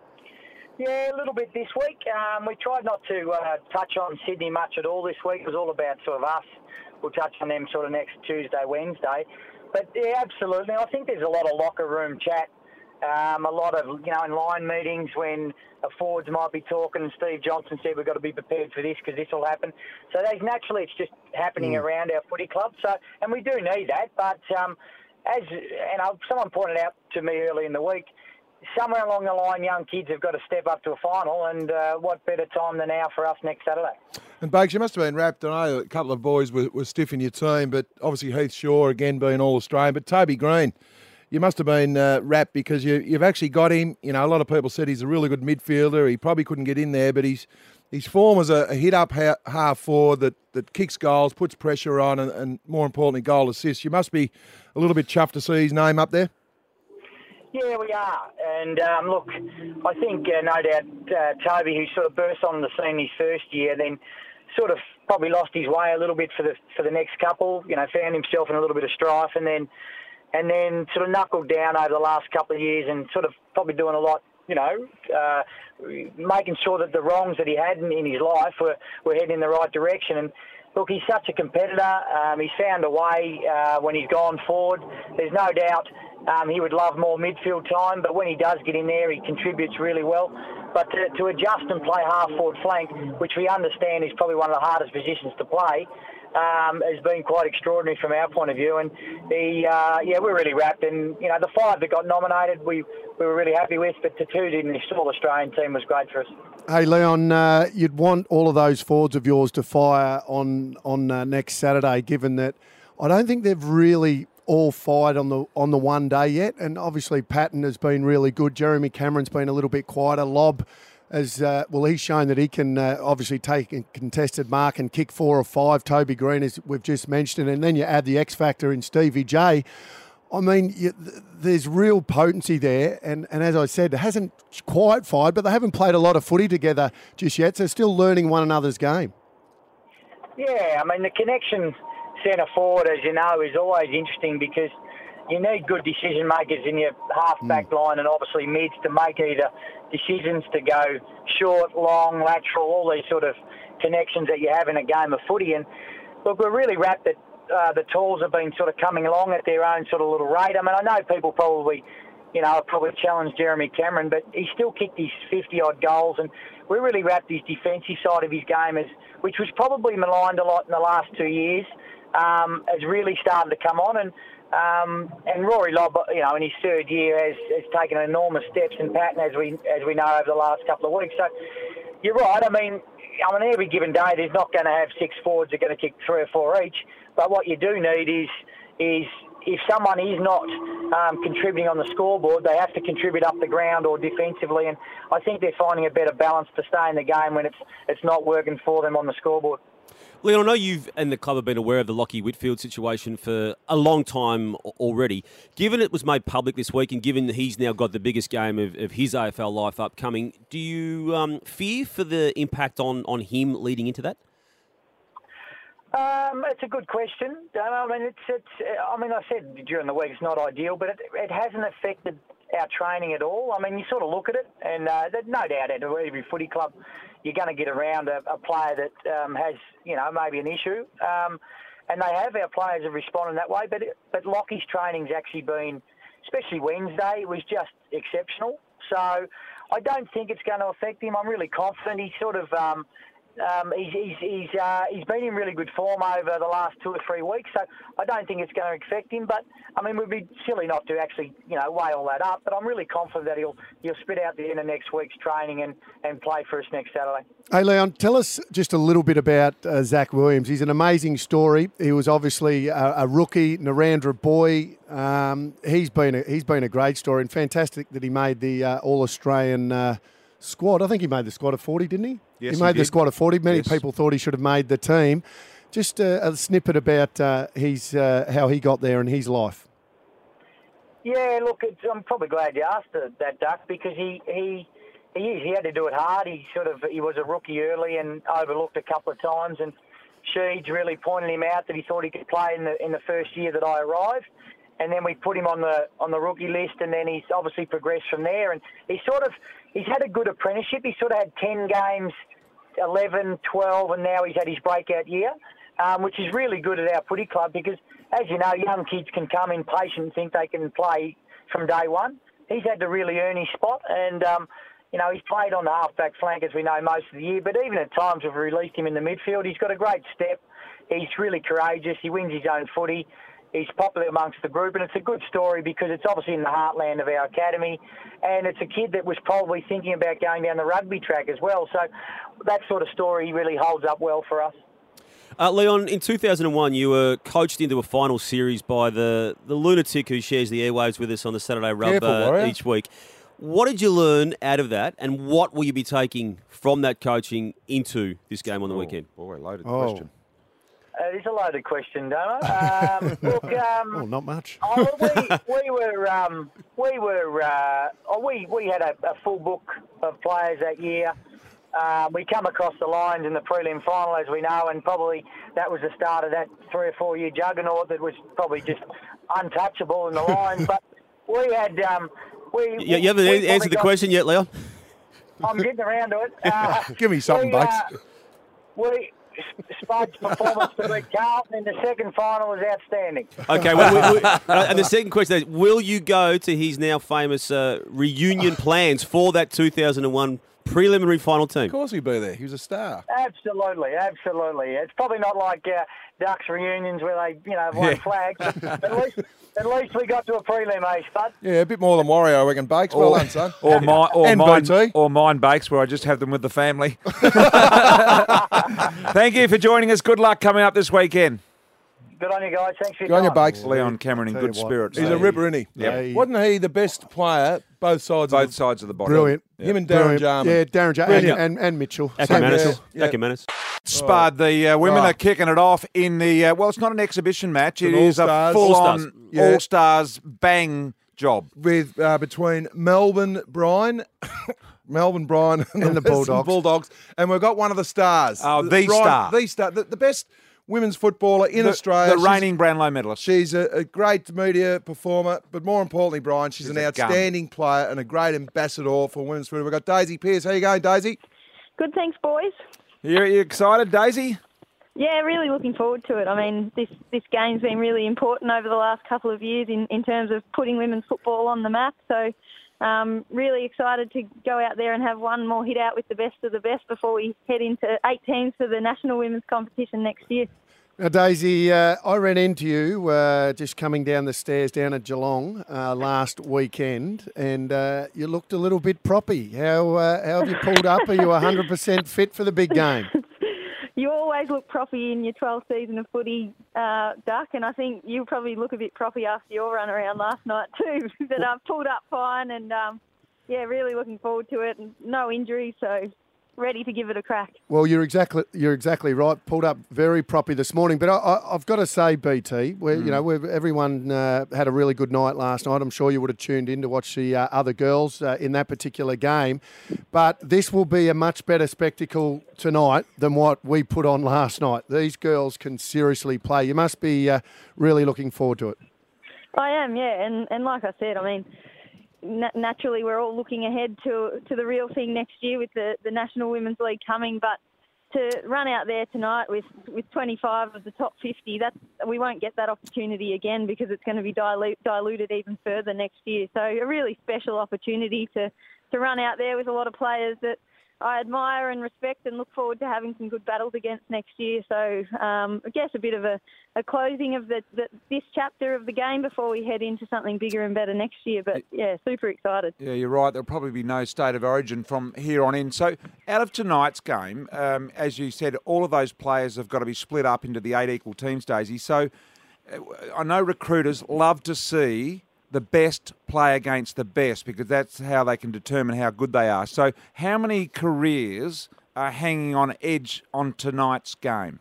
Yeah, a little bit this week. Um, we tried not to uh, touch on Sydney much at all this week. It was all about sort of us. We'll touch on them sort of next Tuesday, Wednesday. But, yeah, absolutely. I think there's a lot of locker room chat. Um, a lot of, you know, in line meetings when a forwards might be talking and Steve Johnson said we've got to be prepared for this because this will happen. So there's naturally it's just happening mm. around our footy club. So, and we do need that. But um, as, and I, someone pointed out to me early in the week, somewhere along the line, young kids have got to step up to a final, and uh, what better time than now for us next Saturday? And, Bakes, you must have been wrapped. I know a couple of boys were, were stiff in your team, but obviously Heath Shaw, again, being All-Australian, but Toby Green, you must have been uh, wrapped because you, you've actually got him. You know, a lot of people said he's a really good midfielder. He probably couldn't get in there, but he's, his form as a, a hit-up ha- half forward that, that kicks goals, puts pressure on, and, and more importantly, goal assists. You must be a little bit chuffed to see his name up there. Yeah, we are. And, um, look, I think, uh, no doubt, uh, Toby, who sort of burst on the scene his first year, then sort of probably lost his way a little bit for the for the next couple, you know, found himself in a little bit of strife, and then and then sort of knuckled down over the last couple of years and sort of probably doing a lot, you know, uh, making sure that the wrongs that he had in, in his life were, were heading in the right direction. And look, he's such a competitor. Um, he's found a way uh, when he's gone forward. There's no doubt um, he would love more midfield time, but when he does get in there, he contributes really well. But to, to adjust and play half-forward flank, which we understand is probably one of the hardest positions to play, um, has been quite extraordinary from our point of view. And the uh, yeah, we're really wrapped. And you know, the five that got nominated, we we were really happy with. But the two in the All-Australian team was great for us. Hey, Leon, uh, you'd want all of those forwards of yours to fire on on uh, next Saturday, given that I don't think they've really all fired on the on the one day yet. And obviously Patton has been really good. Jeremy Cameron's been a little bit quieter. Lobb as uh, well, he's shown that he can uh, obviously take a contested mark and kick four or five. Toby Green, as we've just mentioned, and then you add the X factor in Stevie J. I mean, you, th- there's real potency there, and, and as I said, it hasn't quite fired, but they haven't played a lot of footy together just yet, so still learning one another's game. Yeah, I mean, the connection centre forward, as you know, is always interesting because you need good decision makers in your half-back mm. line and obviously mids to make either decisions to go short, long, lateral, all these sort of connections that you have in a game of footy. And look, we're really wrapped that uh, the Tools have been sort of coming along at their own sort of little rate. I mean, I know people probably, you know, have probably challenged Jeremy Cameron, but he still kicked his fifty-odd goals, and we're really wrapped his defensive side of his game, as, which was probably maligned a lot in the last two years, um, has really started to come on. And Um, and Rory Lobb, you know, in his third year has, has taken enormous steps in Patton, as we as we know over the last couple of weeks. So you're right. I mean, I mean, every given day there's not going to have six forwards that are going to kick three or four each. But what you do need is is if someone is not um, contributing on the scoreboard, they have to contribute up the ground or defensively. And I think they're finding a better balance to stay in the game when it's it's not working for them on the scoreboard. Leon, I know you've and the club have been aware of the Lockie Whitfield situation for a long time already. Given it was made public this week and given that he's now got the biggest game of, of his A F L life upcoming, do you um, fear for the impact on, on him leading into that? Um, it's a good question. I mean, it's, it's. I mean, I said during the week it's not ideal, but it, it hasn't affected our training at all. I mean, you sort of look at it, and uh, there's no doubt at every footy club you're going to get around a, a player that um, has, you know, maybe an issue. Um, and they have, our players have responded that way. But it, but Lockie's training's actually been, especially Wednesday, it was just exceptional. So I don't think it's going to affect him. I'm really confident. He's sort of... Um, Um, he's he's he's, uh, he's been in really good form over the last two or three weeks, so I don't think it's going to affect him. But I mean, we'd be silly not to actually, you know, weigh all that up. But I'm really confident that he'll he'll spit out the end of next week's training and, and play for us next Saturday. Hey, Leon, tell us just a little bit about uh, Zach Williams. He's an amazing story. He was obviously a, a rookie, Narendra boy. Um, he's been a, he's been a great story, and fantastic that he made the uh, All Australian uh, squad. I think he made the squad of forty, didn't he? Yes, he made he the did. squad of forty. Many Yes. people thought he should have made the team. Just a, a snippet about uh, his uh, how he got there in his life. Yeah, look, it's, I'm probably glad you asked that, Duck, because he he he is. He had to do it hard. He sort of he was a rookie early and overlooked a couple of times, and Sheeds really pointed him out that he thought he could play in the in the first year that I arrived. And then we put him on the on the rookie list, and then he's obviously progressed from there. And he sort of he's had a good apprenticeship. He sort of had ten games, eleven, twelve, and now he's had his breakout year, um, which is really good at our footy club because, as you know, young kids can come in patient and think they can play from day one. He's had to really earn his spot, and um, you know he's played on the half-back flank, as we know, most of the year. But even at times we've released him in the midfield. He's got a great step. He's really courageous. He wins his own footy. He's popular amongst the group, and it's a good story because it's obviously in the heartland of our academy, and it's a kid that was probably thinking about going down the rugby track as well. So that sort of story really holds up well for us. Uh, Leon, in two thousand one, you were coached into a final series by the, the lunatic who shares the airwaves with us on the Saturday Rub Careful, uh, Warrior. each week. What did you learn out of that, and what will you be taking from that coaching into this game on the Oh, weekend? Boy, loaded Oh. question. Uh, it's a loaded question, don't I? Um, look, um, Oh, not much. oh, we, we were, um, we were, uh, oh, we we had a, a full book of players that year. Uh, we come across the lines in the prelim final, as we know, and probably that was the start of that three or four year juggernaut that was probably just untouchable in the lines. But we had, um, we. You, you haven't we probably answered the got- question yet, Leon. I'm getting around to it. Uh, Give me something, we, Bakes. uh, we Spud's performance to beat Carlton in the second final was outstanding. Okay, well, we, we, uh, and the second question is, will you go to his now famous uh, reunion plans for that two thousand one preliminary final team? Of course he'd be there. He was a star. Absolutely, absolutely. It's probably not like uh, Ducks reunions where they, you know, have won Yeah. flags. But at least, at least we got to a prelim, eh, Spud? Yeah, a bit more than Warrior, I reckon. Bakes, well Or- done, son. Or, my, or, And mine, B T. or mine bakes, where I just have them with the family. Thank you for joining us. Good luck coming up this weekend. Good on you guys. Thanks for your Good on you, time. Bakes. Leon Cameron in Tell you good what, spirits. He's a ripper, isn't he? Yep. Wasn't he the best player, both sides Both of the, sides of the body. Brilliant. him and Darren Brilliant. Jarman? Yeah, Darren Jarman and, Brilliant. and, and Mitchell. Aka Same- Manis. yeah. Aka Manis. Spud, the uh, women Oh. are kicking it off in the, uh, well, it's not an exhibition match. It's It an is a All-Stars. full-on All-Stars. Yeah. All-Stars bang job. with uh, between Melbourne Bryan, Melbourne Bryan and, And the Western Bulldogs. Bulldogs, and we've got one of the stars. Oh, the Bryan- star. the star, the, the best women's footballer in the, Australia. The She's- reigning Brownlow medalist. She's a, a great media performer, but more importantly, Brian, she's, She's an a gun. outstanding player and a great ambassador for women's football. We've got Daisy Pearce. How you going, Daisy? Good, thanks, boys. You, you excited, Daisy? Yeah, really looking forward to it. I mean, this, this game's been really important over the last couple of years in, in terms of putting women's football on the map. So um, really excited to go out there and have one more hit out with the best of the best before we head into eight teams for the national women's competition next year. Now, Daisy, uh, I ran into you uh, just coming down the stairs down at Geelong uh, last weekend, and uh, you looked a little bit proppy. How, uh, how have you pulled up? Are you one hundred percent fit for the big game? You always look proppy in your twelfth season of footy, uh, Duck, and I think you probably look a bit proppy after your run around last night too. But I've pulled up fine, and um, yeah, really looking forward to it. And no injuries, so ready to give it a crack. Well, you're exactly you're exactly right. Pulled up very proppy this morning, but I, I, I've got to say, B T, where you know we've, everyone uh, had a really good night last night. I'm sure you would have tuned in to watch the uh, other girls uh, in that particular game, but this will be a much better spectacle tonight than what we put on last night. These girls can seriously play. You must be uh, really looking forward to it. I am, yeah, and and like I said, I mean. Na- naturally, we're all looking ahead to to the real thing next year with the, the National Women's League coming. But to run out there tonight with, with twenty-five of the top fifty, that's, we won't get that opportunity again because it's going to be dilute, diluted even further next year. So a really special opportunity to, to run out there with a lot of players that I admire and respect and look forward to having some good battles against next year. So um, I guess a bit of a, a closing of the, the, this chapter of the game before we head into something bigger and better next year. But yeah, super excited. Yeah, you're right. There'll probably be no state of origin from here on in. So out of tonight's game, um, as you said, all of those players have got to be split up into the eight equal teams, Daisy. So uh, I know recruiters love to see the best play against the best because that's how they can determine how good they are. So how many careers are hanging on edge on tonight's game?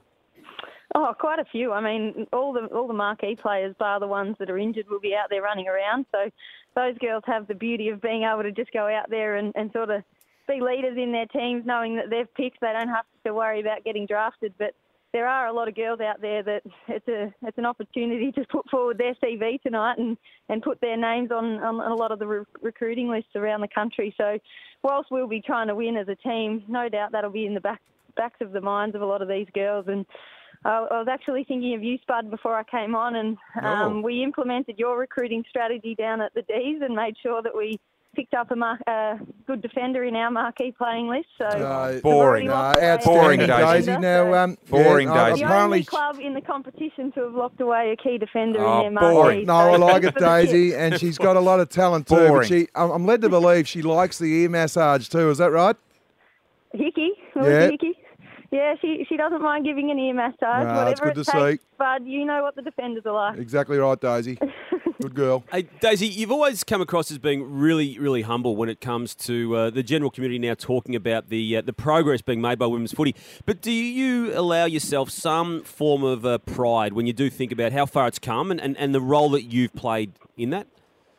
Oh, quite a few. I mean, all the all the marquee players, bar the ones that are injured, will be out there running around. So those girls have the beauty of being able to just go out there and, and sort of be leaders in their teams, knowing that they've picked. They don't have to worry about getting drafted. But there are a lot of girls out there that it's a it's an opportunity to put forward their C V tonight and, and put their names on, on a lot of the re- recruiting lists around the country. So whilst we'll be trying to win as a team, no doubt that'll be in the back, backs of the minds of a lot of these girls. And uh, I was actually thinking of you, Spud, before I came on, and um, Oh. we implemented your recruiting strategy down at the D's and made sure that we picked up a mar- uh, good defender in our marquee playing list. So Uh, boring. No, locked away a outstanding, Boring, Daisy. Daisy. Now, um, Boring, yeah, Daisy. the Apparently, only club in the competition to have locked away a key defender Oh, in their marquee. boring. no, I So like good it, for the Daisy, kids. and she's got a lot of talent too. But Boring. she, I'm I'm led to believe she likes the ear massage too. Is that right? Hickey, was Yeah. it Hickey? Yeah, she she doesn't mind giving an ear massage. Ah, that's Whatever good it to takes, see. Bud, you know what the defenders are like. Exactly right, Daisy. Good girl. Hey, Daisy, you've always come across as being really, really humble when it comes to uh, the general community now talking about the uh, the progress being made by women's footy. But do you allow yourself some form of uh, pride when you do think about how far it's come and, and, and the role that you've played in that?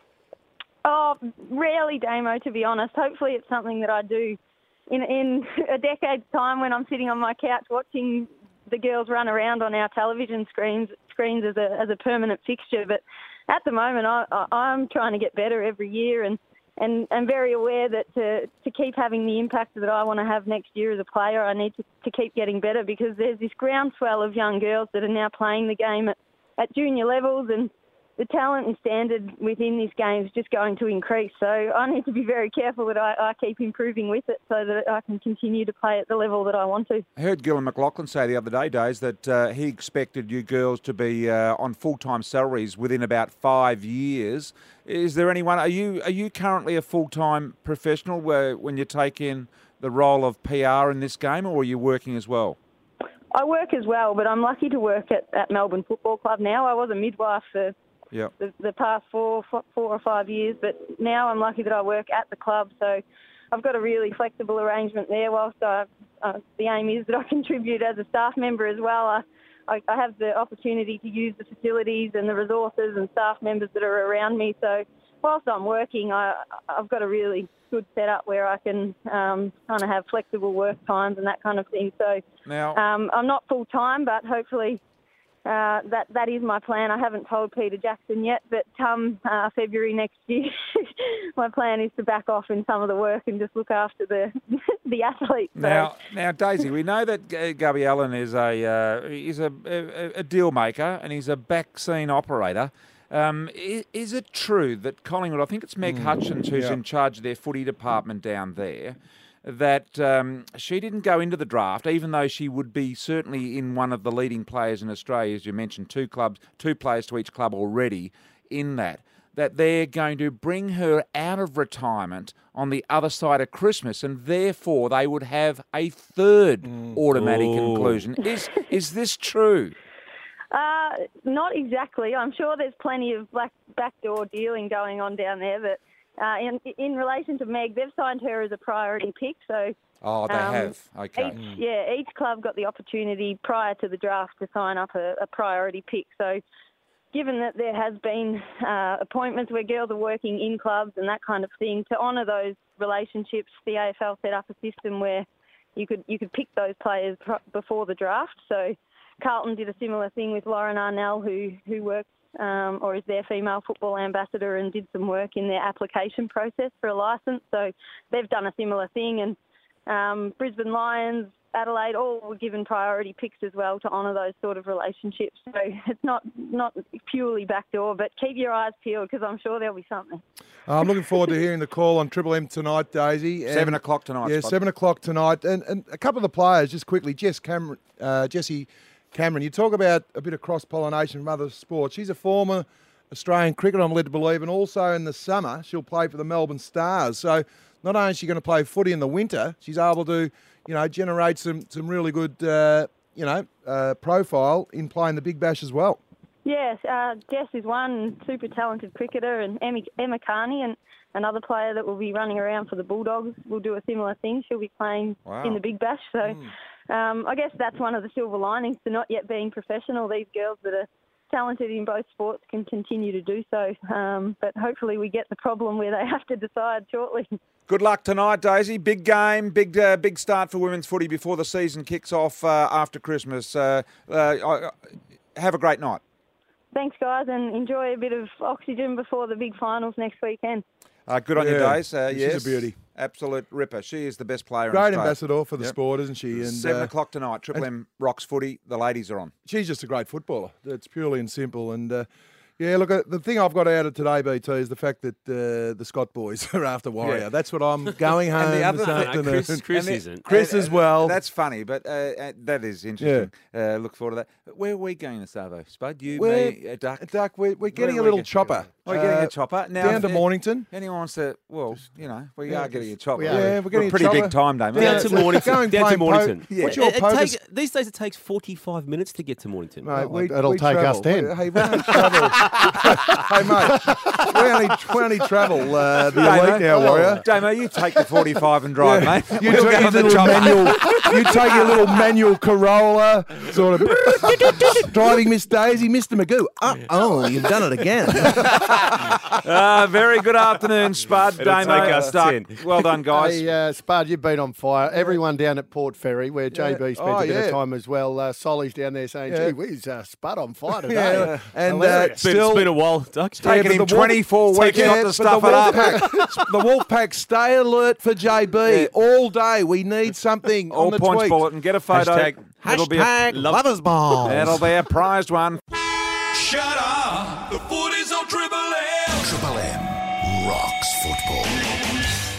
Oh, rarely, Damo, to be honest. Hopefully it's something that I do in in a decade's time when I'm sitting on my couch watching the girls run around on our television screens screens as a as a permanent fixture. But at the moment, I, I, I'm trying to get better every year and, and I'm very aware that to, to keep having the impact that I want to have next year as a player, I need to, to keep getting better because there's this groundswell of young girls that are now playing the game at, at junior levels, and the talent and standard within this game is just going to increase. So I need to be very careful that I, I keep improving with it so that I can continue to play at the level that I want to. I heard Gillan McLaughlin say the other day, Days, that uh, he expected you girls to be uh, on full-time salaries within about five years. Is there anyone? Are you are you currently a full-time professional where when you take in the role of P R in this game, or are you working as well? I work as well, but I'm lucky to work at, at Melbourne Football Club now. I was a midwife for Yep. the, the past four, four or five years, but now I'm lucky that I work at the club, so I've got a really flexible arrangement there. Whilst I, uh, the aim is that I contribute as a staff member as well, I, I, I have the opportunity to use the facilities and the resources and staff members that are around me. So whilst I'm working, I, I've got a really good setup where I can um, kind of have flexible work times and that kind of thing. So Now, um, I'm not full time, but hopefully. Uh, that that is my plan. I haven't told Peter Jackson yet, but come uh, February next year, my plan is to back off in some of the work and just look after the the athletes. So. Now, now, Daisy, we know that G- Gubby Allen is a uh, is a, a, a deal maker and he's a vaccine operator. Um, is, is it true that Collingwood, I think it's Meg Mm, Hutchins who's yeah. in charge of their footy department down there, that um, she didn't go into the draft, even though she would be certainly in one of the leading players in Australia, as you mentioned, two clubs, two players to each club already in that, that they're going to bring her out of retirement on the other side of Christmas, and therefore they would have a third automatic Oh. inclusion. Is is this true? Uh, not exactly. I'm sure there's plenty of black backdoor dealing going on down there, but uh, in in relation to Meg, they've signed her as a priority pick, so. Oh, they um, have. Okay. Each, yeah, each club got the opportunity prior to the draft to sign up a, a priority pick. So given that there has been uh, appointments where girls are working in clubs and that kind of thing, to honour those relationships, the A F L set up a system where you could you could pick those players pr- before the draft. So Carlton did a similar thing with Lauren Arnell, who, who works um, or is their female football ambassador and did some work in their application process for a licence. So they've done a similar thing, and Um, Brisbane Lions, Adelaide, all were given priority picks as well to honour those sort of relationships. So it's not not purely backdoor, but keep your eyes peeled because I'm sure there'll be something. Uh, I'm looking forward to hearing the call on Triple M tonight, Daisy. And- Seven o'clock tonight, Yeah, Spud. seven o'clock tonight. And, and a couple of the players, just quickly, Jess Cameron, uh, Jessie Cameron, you talk about a bit of cross-pollination from other sports. She's a former Australian cricketer, I'm led to believe, and also in the summer she'll play for the Melbourne Stars. So not only is she going to play footy in the winter, she's able to, you know, generate some some really good, uh, you know, uh, profile in playing the Big Bash as well. Yes, uh, Jess is one super talented cricketer, and Emma, Emma Carney, and another player that will be running around for the Bulldogs, will do a similar thing. She'll be playing Wow. in the Big Bash. So um, I guess that's one of the silver linings to not yet being professional. These girls that are talented in both sports can continue to do so. Um, but hopefully we get the problem where they have to decide shortly. Good luck tonight, Daisy. Big game, big uh, big start for women's footy before the season kicks off uh, after Christmas. Uh, uh, have a great night. Thanks, guys, and enjoy a bit of oxygen before the big finals next weekend. Uh, good on you, Yeah, Daisy. Uh, she's yes, a beauty. Absolute ripper. She is the best player in Great Australia. ambassador for the Yep. sport, isn't she? And Seven uh, o'clock tonight, Triple and- M rocks footy. The ladies are on. She's just a great footballer. It's purely and simple. And uh, yeah, look, uh, the thing I've got out of today, B T, is the fact that uh, the Scott boys are after Warrior. Yeah. That's what I'm going home And the other this thing- afternoon. Chris- Chris And the- isn't. Chris and- as well. and That's funny, but uh, uh, that is interesting. Uh, look forward to that. But where are we going this Savo? Spud, you, We're- me, uh, Duck? Duck, we're, we're getting Where a are we little going? chopper. We're getting Uh, a chopper. Now, down to if- Mornington. Anyone wants to, well, you know, we Yeah, are getting a chopper. we are. Yeah, we're getting a a pretty chopper. big time, Damon. Down to Mornington. Going Down to playing Mornington. po- What's your It- it poker- take- these days it takes forty-five minutes to get to Mornington. Mate, we, it'll we take us travel. ten. We- Hey, we only travel. Hey, mate, we only, we only travel uh, the Damo, elite now, Warrior. Damo, you take the forty-five and drive, Yeah. mate. You We'll take get your on the little chopper. manual. You take your little manual Corolla, sort of driving Miss Daisy, Mister Magoo. Uh, oh, you've done it again. Uh, very good afternoon, Spud, It'll Damo, take us Duck. ten. Well done, guys. Hey, uh, Spud, you've been on fire. Everyone down at Port Ferry, where J B spent Oh, a bit yeah. of time as well. Uh, Solly's down there saying, Yeah. gee whiz, uh, Spud on fire today. Yeah, and uh, Hilarious. It's been, still. it's been a while, Duck. Taking Yeah, but him the Wolf- twenty-four weeks Yeah, not to but stuff the it up. Wolfpack, the Wolfpack, stay alert for J B all day. We need something All on the points tweet. bulletin. Get a photo. Hashtag- It'll be a, Hashtag lovers balls. it'll be a prized one. Shut up! The footy's on Triple M. Triple M rocks football.